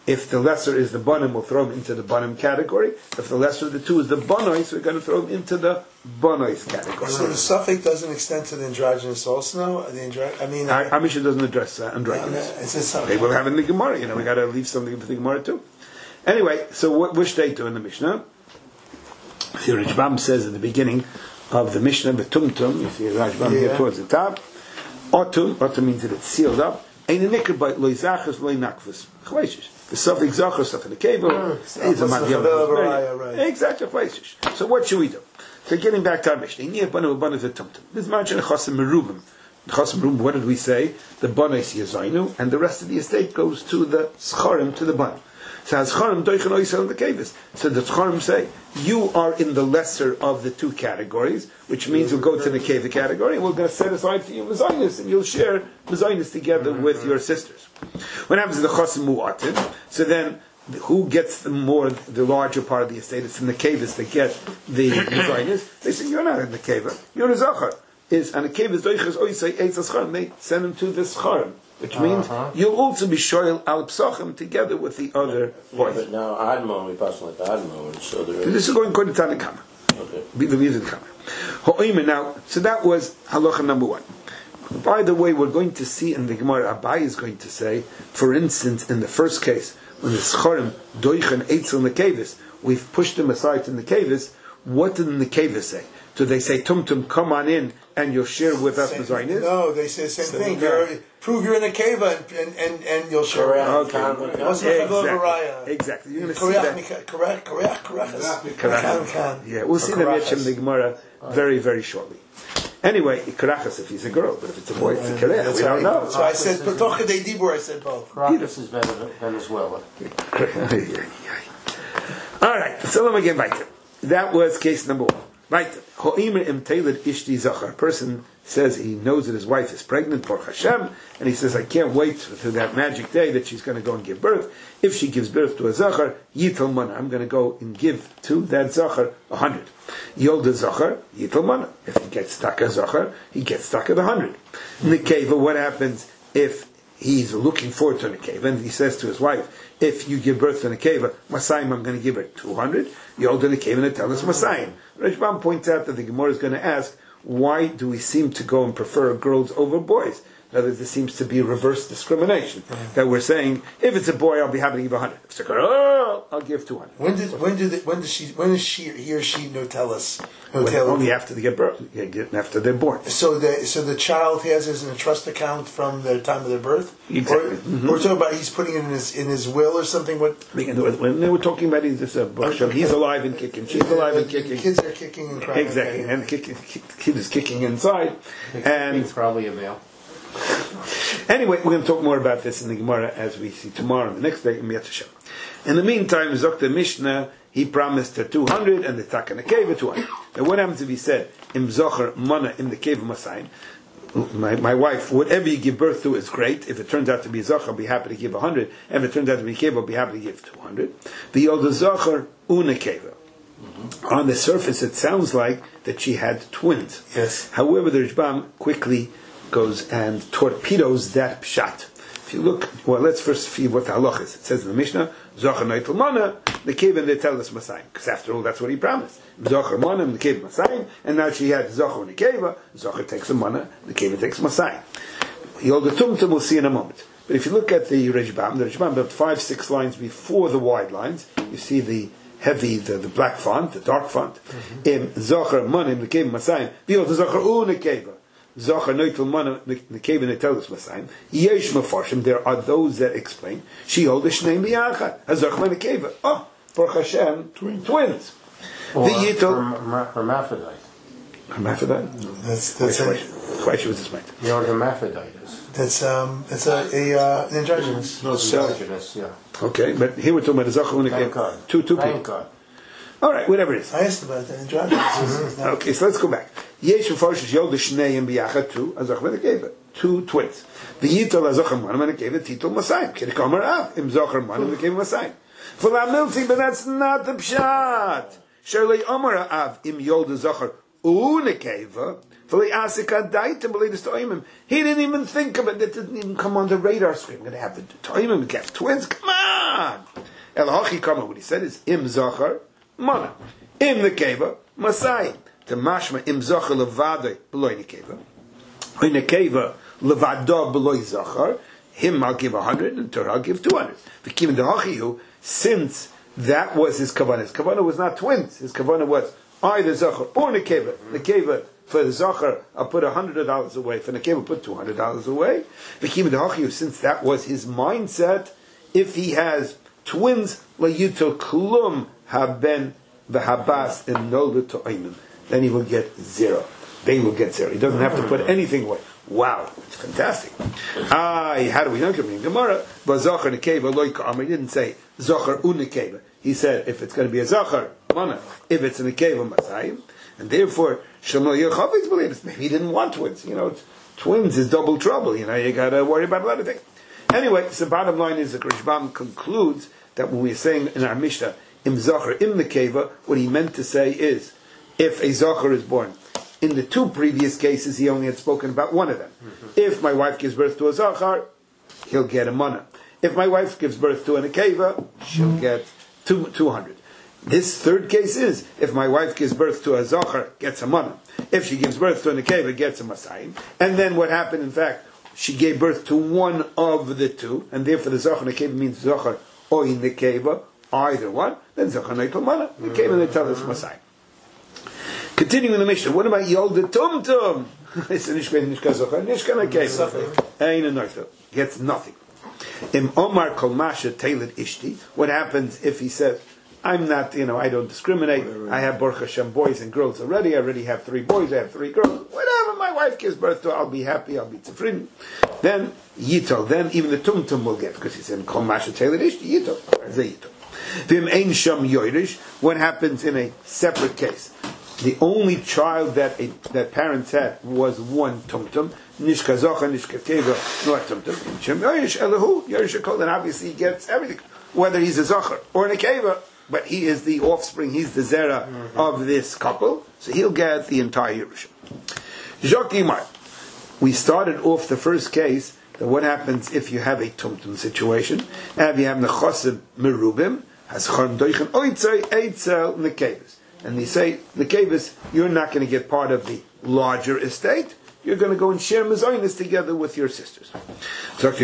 If the lesser is the banim, we'll throw him into the banim category. If the lesser of the two is the banois, we're going to throw him into the banois category. So the suffix doesn't extend to the androgynous also now? Our Mishnah doesn't address androgynous. It's a suffix. They will have in the Gemara. We got to leave something for the Gemara too. Anyway, so which they do in the Mishnah? See, Rashbam says at the beginning of the Mishnah, the tumtum. You see Rashbam here towards the top. Otum means that it's sealed up. Ein nikr by loy zachas loy nakvus. The suffix zachar, suffix nekeva, is a matiyah. Exactly, chvaishish. So what should we do? So getting back to our Mishnah, this margin chasim merubim. Chasim merubim. What did we say? The banis yazainu, and the rest of the estate goes to the scharim, to the ban. So as scharim doichen oisel the kevis. So the scharim say, you are in the lesser of the two categories, which means you'll go to the keva category, and we're going to set aside for you mezainis, and you'll share mezainis together with your sisters. What happens to the chasim mu'atim? So then, who gets the larger part of the estate? It's in the kevis that get the mezainis. They say, you're not in the keva, you're a zachar. And the kevis doiches oisel eitz scharim. They send him to the scharim. Which means you'll also be shoyel al psachim together with the other boys. But now Admon, we pass like Admon, so there is. This is going according to Tanakama. Okay. The music Kama. Now, so that was halacha number 1. By the way, we're going to see in the Gemara, Abai is going to say, for instance, in the first case, when the scharim doichen eitzel nekevis, we've pushed them aside in the kevis. What did the nekevis say? Do they say, Tum, come on in, and you'll share with us mezainis? No, they say the same thing. Prove you're in a cave and you'll share. Exactly. You're going to see that. Correct. Yeah, we'll see that in the Gemara very, very shortly. Anyway, karachas if he's a girl, but if it's a boy, it's a karech. We don't know. So I said, Patocha de Dibur, I said both. Karachas is better than Venezuela. All right, so let me get back to it. That was case number 1. Right. A person says he knows that his wife is pregnant, Baruch Hashem, and he says, I can't wait for that magic day that she's going to go and give birth. If she gives birth to a zachar, yital mana, I'm going to go and give to that zachar 100. Yolda zachar, yital mana. If he gets stuck as zachar, he gets stuck at 100. Nekeva, what happens if he's looking forward to nekeva, and he says to his wife, if you give birth to nekeva, Masayim, I'm going to give her 200. Yolda nekeva, and tell us Masayim. Rashbam points out that the Gemara is going to ask, why do we seem to go and prefer girls over boys? In other words, there seems to be reverse discrimination. That we're saying, if it's a boy, I'll be happy to give 100. If it's a girl, I'll give 200. When does he or she tell us? Only after they get birth, after they're born. So the child has as in a trust account from the time of their birth. Exactly. We're talking about he's putting it in his will or something. When they were talking about he's alive and kicking, she's alive and kicking. Kids are kicking and crying. Exactly, and the kid is kicking inside, and it's probably a male. Anyway, we're going to talk more about this in the Gemara as we see tomorrow and the next day in Miyat Hashem. In the meantime, Zokta Mishnah, he promised her 200 and the Tak and the Keva 200. Now what happens if he said, Im Zocher Mana in the Keva Masayin, my wife, whatever you give birth to is great. If it turns out to be Zocher, I'll be happy to give 100. And if it turns out to be Keva, I'll be happy to give 200. The Yoda Zocher Una Keva. On the surface, it sounds like that she had twins. Yes. However, the Rishbam quickly goes and torpedoes that pshat. If you look, well, let's first see what the halach is. It says in the Mishnah, Zocher Noitel Mana, the cave and they tell us Masayim. Because after all, that's what he promised. Zocher Mana, the cave Masayim, and now she had Zocher and the cave, Zocher takes a Mana, the cave takes Masayim. Yolda Tumtum we'll see in a moment. But if you look at the Rishbam about 5-6 lines before the wide lines, you see the heavy, the black font, the dark font. In Zocher Mana, the cave Masayim, Yolda Zocher U Nekeva. Zocher Noitel Mana Nekeva Netelus Masayim. Yesh Mefarshim. There are those that explain. She hold the Shnei Miyachad. Zocher Nekeva. Oh, Baruch Hashem, twins. Or the Yitel hermaphrodite. Hermaphrodite. That's Why she was this way? You're hermaphroditus. That's an androgynous. No, androgynous. Yeah. Okay, but here we're talking about a Zocher Nekeva. Two Thank people. God. All right, whatever it is. I asked about the androgynous. Okay, so let's go back. Yesh Mefarshim Yol the Shnei and Biyachad two Zocher Nekeva. 2 twins. The Yitel Zocher Mana Nekeva Titul Masayim. Kedikamer Av Im Zocher Mana Nekeva Masayim. For that milti, but that's not the pshat. Surely Amar Av Im Yol the Zocher U Nekeva He didn't even think of it. It didn't even come on the radar screen. I'm going to have the Toimim get twins. Come on. Elachi Kama, what he said is Im Zachar, Mana. Im Nekeva, Masai. The Mashma Im Zachar Levade, Beloy Nekeva. In Nekeva, Levada Beloy Zachar. Him I'll give 100, and Torah I'll give 200. V'kim Dehachihu, since that was his kavanah. His kavanah was not twins. His kavanah was either Zachar or Nekeva. Nekeva, for the Zachar, I'll put $100 away. For Nekeva, put $200 away. V'kim Dehachihu, since that was his mindset, if he has twins, Layuto Klum Haben V'Habas and Nolda To'imim, then he will get 0. They will get 0. He doesn't have to put anything away. Wow, it's fantastic. How do we know? In Gemara, Zachar Nekeva Loika Amar. He didn't say Zachar Unekeva. He said if it's going to be a Zachar, Mana. If it's a Nekeva, Masayim. And therefore, Shlomo Yochavetz believes maybe he didn't want twins. Twins is double trouble. You got to worry about a lot of things. Anyway, so bottom line is that Rishbam concludes that when we're saying in our Mishnah, Im Zachar, Im Nekeva, what he meant to say is, if a Zachar is born, in the 2 previous cases, he only had spoken about one of them. If my wife gives birth to a Zachar, he'll get a Mana. If my wife gives birth to a Nekeva, she'll get 200. This 3rd case is, if my wife gives birth to a Zachar, gets a Mana. If she gives birth to a Nekeva, gets a Masayim. And then what happened, in fact, she gave birth to one of the 2, and therefore the Zachar Nekeva means Zachar or Nekeva, either one, then Zachar Nekeva Mana. Nekeva, they tell us Masayim. Continuing the Mishnah, what about Yolda Tumtum? It's a Nishka Zachar, Nishka Nekeva. Ain't a Neufel. Gets nothing. Im Omar Kol Masha Tailored Ishti. What happens if he says, I'm not, I don't discriminate. I have Baruch Hashem boys and girls already. I already have 3 boys. I have 3 girls. Whatever my wife gives birth to, I'll be happy. I'll be tzufrin. Then Yitol. Then even the Tumtum will get, because he said Kol Masha Tailored Ishti. Yitol. Yitol. Vim Ein Sham Yoirish. What happens in a separate case? The only child that parents had was one tumtum, nishka zocha, nishka keva, not tumtum. Shem yoyish elahu, yoyish kol, and obviously he gets everything, whether he's a zocher or a keva, but he is the offspring, he's the zera of this couple, so he'll get the entire Yerusha. Jokimar, we started off the first case, that what happens if you have a tumtum situation, and you have nechosim merubim, has chorm doichen oitzai, eitzel, nekevis. And they say, the Kevis, you're not going to get part of the larger estate. You're going to go and share mezainis together with your sisters. That's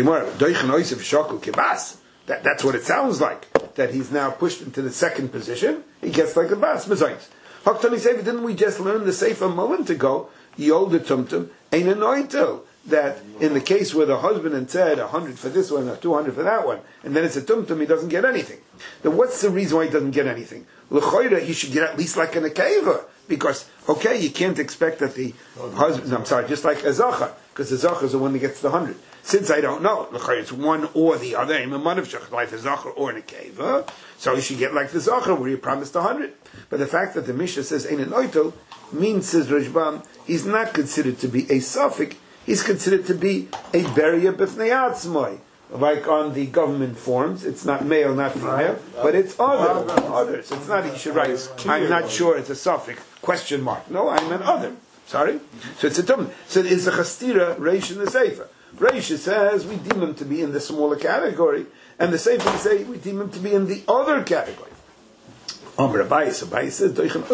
what it sounds like. That he's now pushed into the second position. He gets like a bas, mezainis. Haktani Sefer, didn't we just learn the Sefer a moment ago? Yolda Tumtum, ain't a noitel. That in the case where the husband said 100 for this one or 200 for that one, and then it's a tumtum, he doesn't get anything. Then what's the reason why he doesn't get anything? L'choira, he should get at least like a nekeva, because you can't expect that the husband. Just like a zachar, because the zachar is the one that gets the 100. Since I don't know, l'choira, it's one or the other. I'm a man of like the zachar or nekeva, so you should get like the zachar where you promised 100. But the fact that the Mishnah says ein an oitel means, says Rashbam, he's not considered to be a suffix. He's considered to be a beria b'fnei atzmai. Like on the government forms, it's not male, not female, but it's other. Others. It's not, he should write, I'm not sure it's a suffix, question mark. No, I'm an other. Sorry? So it's a tum. So it's a chastira, reish in the sefer. Reish says we deem him to be in the smaller category, and the sefer say we deem him to be in the other category. Abai says,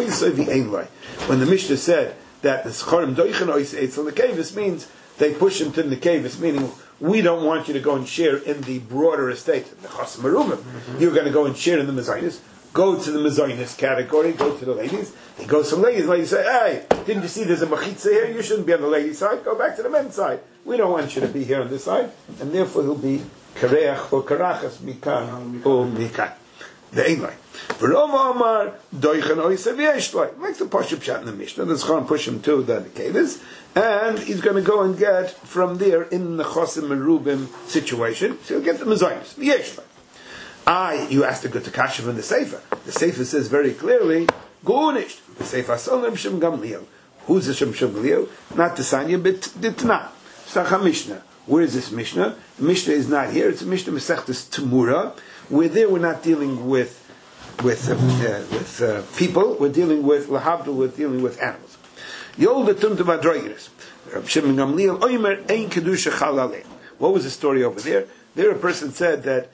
when the Mishnah said that the Scharim Doichen Ois Eitzel Nekevis means they push him to the Nekevis, meaning we don't want you to go and share in the broader estate, the Chas Merumim. You're going to go and share in the Mezainis. Go to the Mezainis category, go to the ladies. He goes to ladies, ladies say, hey, didn't you see there's a Machitza here? You shouldn't be on the ladies' side. Go back to the men's side. We don't want you to be here on this side. And therefore he'll be Kareach or Karachas Mikan or Mikan. The Einlai. Like the Pashup Pshat in the Mishnah, the Zcharan push him to the Kevis, and he's going to go and get from there in the Chosim Merubim situation, so he'll get the Mezainis. You asked a good Takashav in the Sefer. The Sefer says very clearly, Gunish. The Sefer Solim Shem Gamliel. Who's the Shem Gamliel? Not the Sanya, but Ditna. Sacha Mishnah. Where is this Mishnah? The Mishnah is not here. It's a Mishnah Mesechtes Temura. Where there we're not dealing with people. We're dealing with Lahabdul. We're dealing with animals. Yolda tumtum adroigris. Reb Shimon Gamliel oimer ein kedusha chal aleh. What was the story over there? There a person said that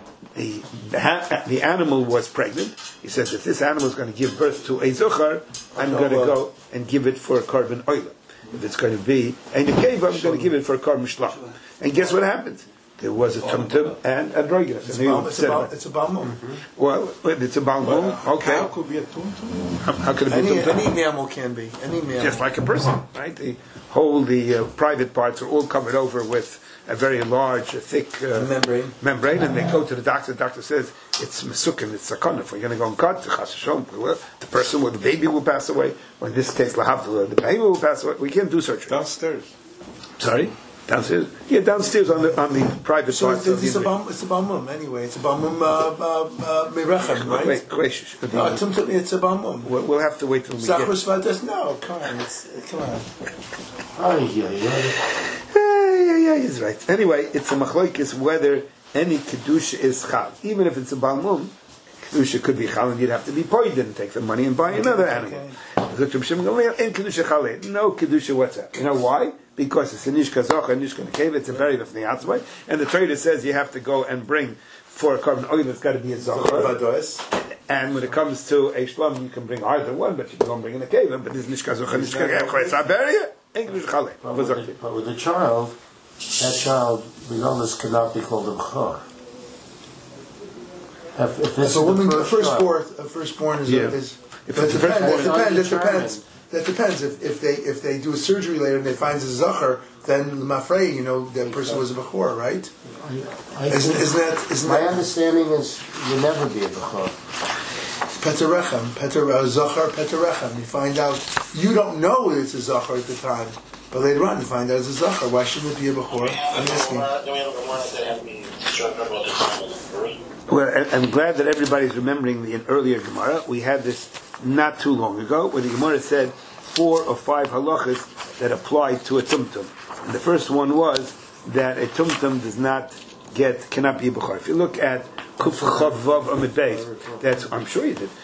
the animal was pregnant. He says, if this animal is going to give birth to a zochar, I'm going to go and give it for a carbon oil. If it's going to be a nekeva, I'm going to give it for a carbon shlam. And guess what happens? There was a tumtum and a droigus. It's a balmum. Well, it's a balmum. Okay. How could be a tumtum? How could it be a tumtum? Any mammal can be. Any mammal. Just like a person, right? The private parts are all covered over with a very large, thick membrane, and they go to the doctor. The doctor says it's mesukin, it's sakana. If we're going to go and cut the person with the baby will pass away, or in this case, the baby will pass away. We can't do surgery Downstairs. Sorry, downstairs. Yeah, downstairs on the private parts. So it's a balmum anyway. It's a balmum mirechem, right? Wait, gracious. It's a balmum. We'll have to wait till we get. Zachros vadas? No, come on. Come on. Yeah, he's right. Anyway, it's a machlokes whether any kedusha is chal. Even if it's a balmum, kedusha could be chal, and you'd have to be poid and take the money and buy another animal. In kedusha chal, no kedusha whatsoever. You know why? Because it's a nishka zocha, nishka nekeva, it's a berry of neyatzvay, and the Torah says you have to go and bring for a carbon oil. It's got to be a zocha. And when it comes to a shlam, you can bring either one, but you can go and bring in a cave. But this nishka zocha, nishka nekeva, it's a berry. But with the child, that child, regardless, cannot be called a b'chor. If this So woman, the firstborn is. If it's the firstborn, That depends. If they do a surgery later and they find a zachar, then mafrei, that person was a bechor, right? Isn't my that understanding is you never be a b'chor. Peterechem, Zachar Peterechem. You find out, you don't know it's a Zachar at the time, but later on you find out it's a Zachar. Why shouldn't it be a Bechor? I'm asking. Well, I'm glad that everybody's remembering the earlier Gemara. We had this not too long ago, where the Gemara said 4 or 5 halachas that applied to a tumtum. And the first one was that a tumtum cannot be a Bechor. If you look at Kuf Chav Vav Amid Beis, that's, I'm sure you did,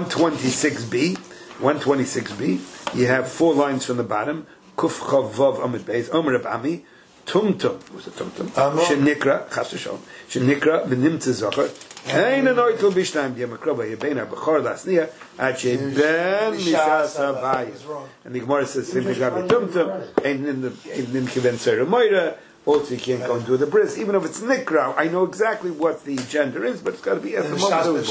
126b, you have 4 lines from the bottom, Kuf Chav Vav Amid Beis, Omer Reb Ami, Tumtum, was it Tumtum? Shenikra, Chas v'Shalom, Shenikra v'nimtze Zocher, Ein anoitel b'shnayim b'yamakrova yebein ha'bechor la'asniya ad sheben mishas ha'bayis. And the Gemara says, simply Gabi Tumtum, Ein nim kiven tzera moira, also you can't go and do the bris, even if it's nikra. I know exactly what the gender is, but it's got to be at the moment.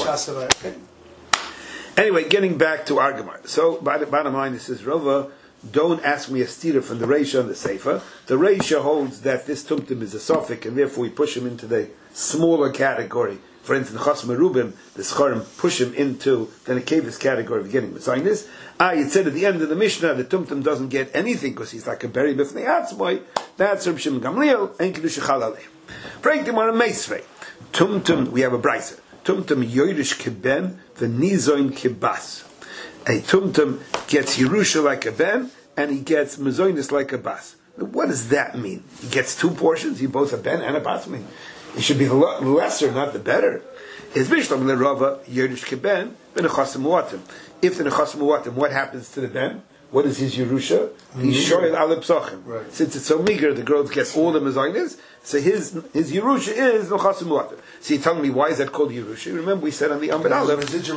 Anyway, getting back to our Gemara. So, bottom line, it says, Rava, don't ask me a steer from the Reisha and the Seifa. The Reisha holds that this tumtum is a suffix, and therefore we push him into the smaller category. For instance, Chas Merubim, the Scharim push him into the Nekevis category of getting Messiahs. It said at the end of the Mishnah, the tumtum doesn't get anything because he's like a berry b'fnei atzmai. That's Reb Shimon Gamliel, ein kedusha chal aleh. Break them on a meisrei. Tumtum, we have a brisa. Tumtum yoirish keben, v'nizoin kibas. A tumtum gets Yerusha like a ben, and he gets mezoinus like a bas. What does that mean? He gets 2 portions, he both a ben and a bas. I mean, it should be the lesser, not the better. Is Bishlam Lerava Yerdish Keben Benechasim Muatim. If the Nechasim Muatim, what happens to the ben? What is his Yerusha? He's Shoyel Alep Psachim. Since it's so meager, the girl gets all the mezainis, so his Yerusha is Nechasim Muatim. So you're telling me, why is that called Yerusha? Remember we said on the Amid Aleph,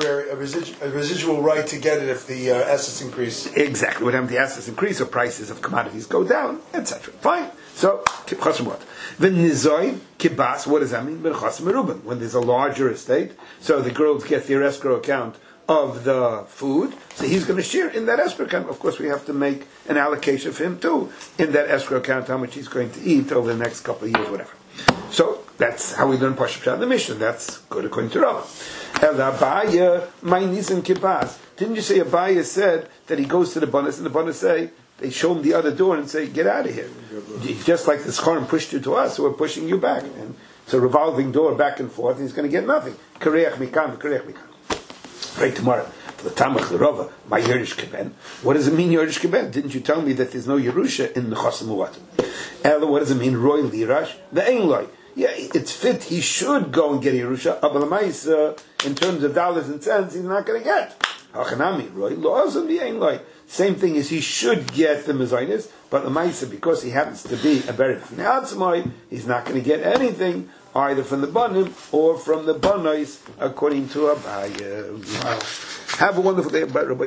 a residual right to get it if the assets increase. Exactly. What happens, the assets increase, or prices of commodities go down, etc. Fine. So, Chasim Muatim. When Nizoy, Kibas, what does that mean? When there's a larger estate, so the girls get their escrow account of the food, so he's going to share in that escrow account. Of course, we have to make an allocation for him too, in that escrow account, how much he's going to eat over the next couple of years, whatever. So, that's how we learn Pashup Shad the Mishnah. That's good according to Rav. El Abaya, my Nisim Kibas. Didn't you say Abaya said that he goes to the Banas, and the Banas say, they show him the other door and say, get out of here. Just like the Scharim pushed you to us, so we're pushing you back. And it's a revolving door back and forth, and he's going to get nothing. Kareach Mikan, Kareach Mikan. Pray tomorrow. The Tamach Lerova, my Yerush Keben. What does it mean, Yerush Keben? Didn't you tell me that there's no Yerusha in the Chasim Muatim? Ella, what does it mean, Roy Lirash? The Ein Loy. Yeah, it's fit, he should go and get Yerusha. In terms of dollars and cents, he's not going to get. Hachanami, right? Laws of the ain like. Same thing as he should get the mezainis, but the Maisa, because he happens to be a better from the outside, he's not going to get anything either from the banim or from the banais, according to Abaye. Have a wonderful day, Rabbi.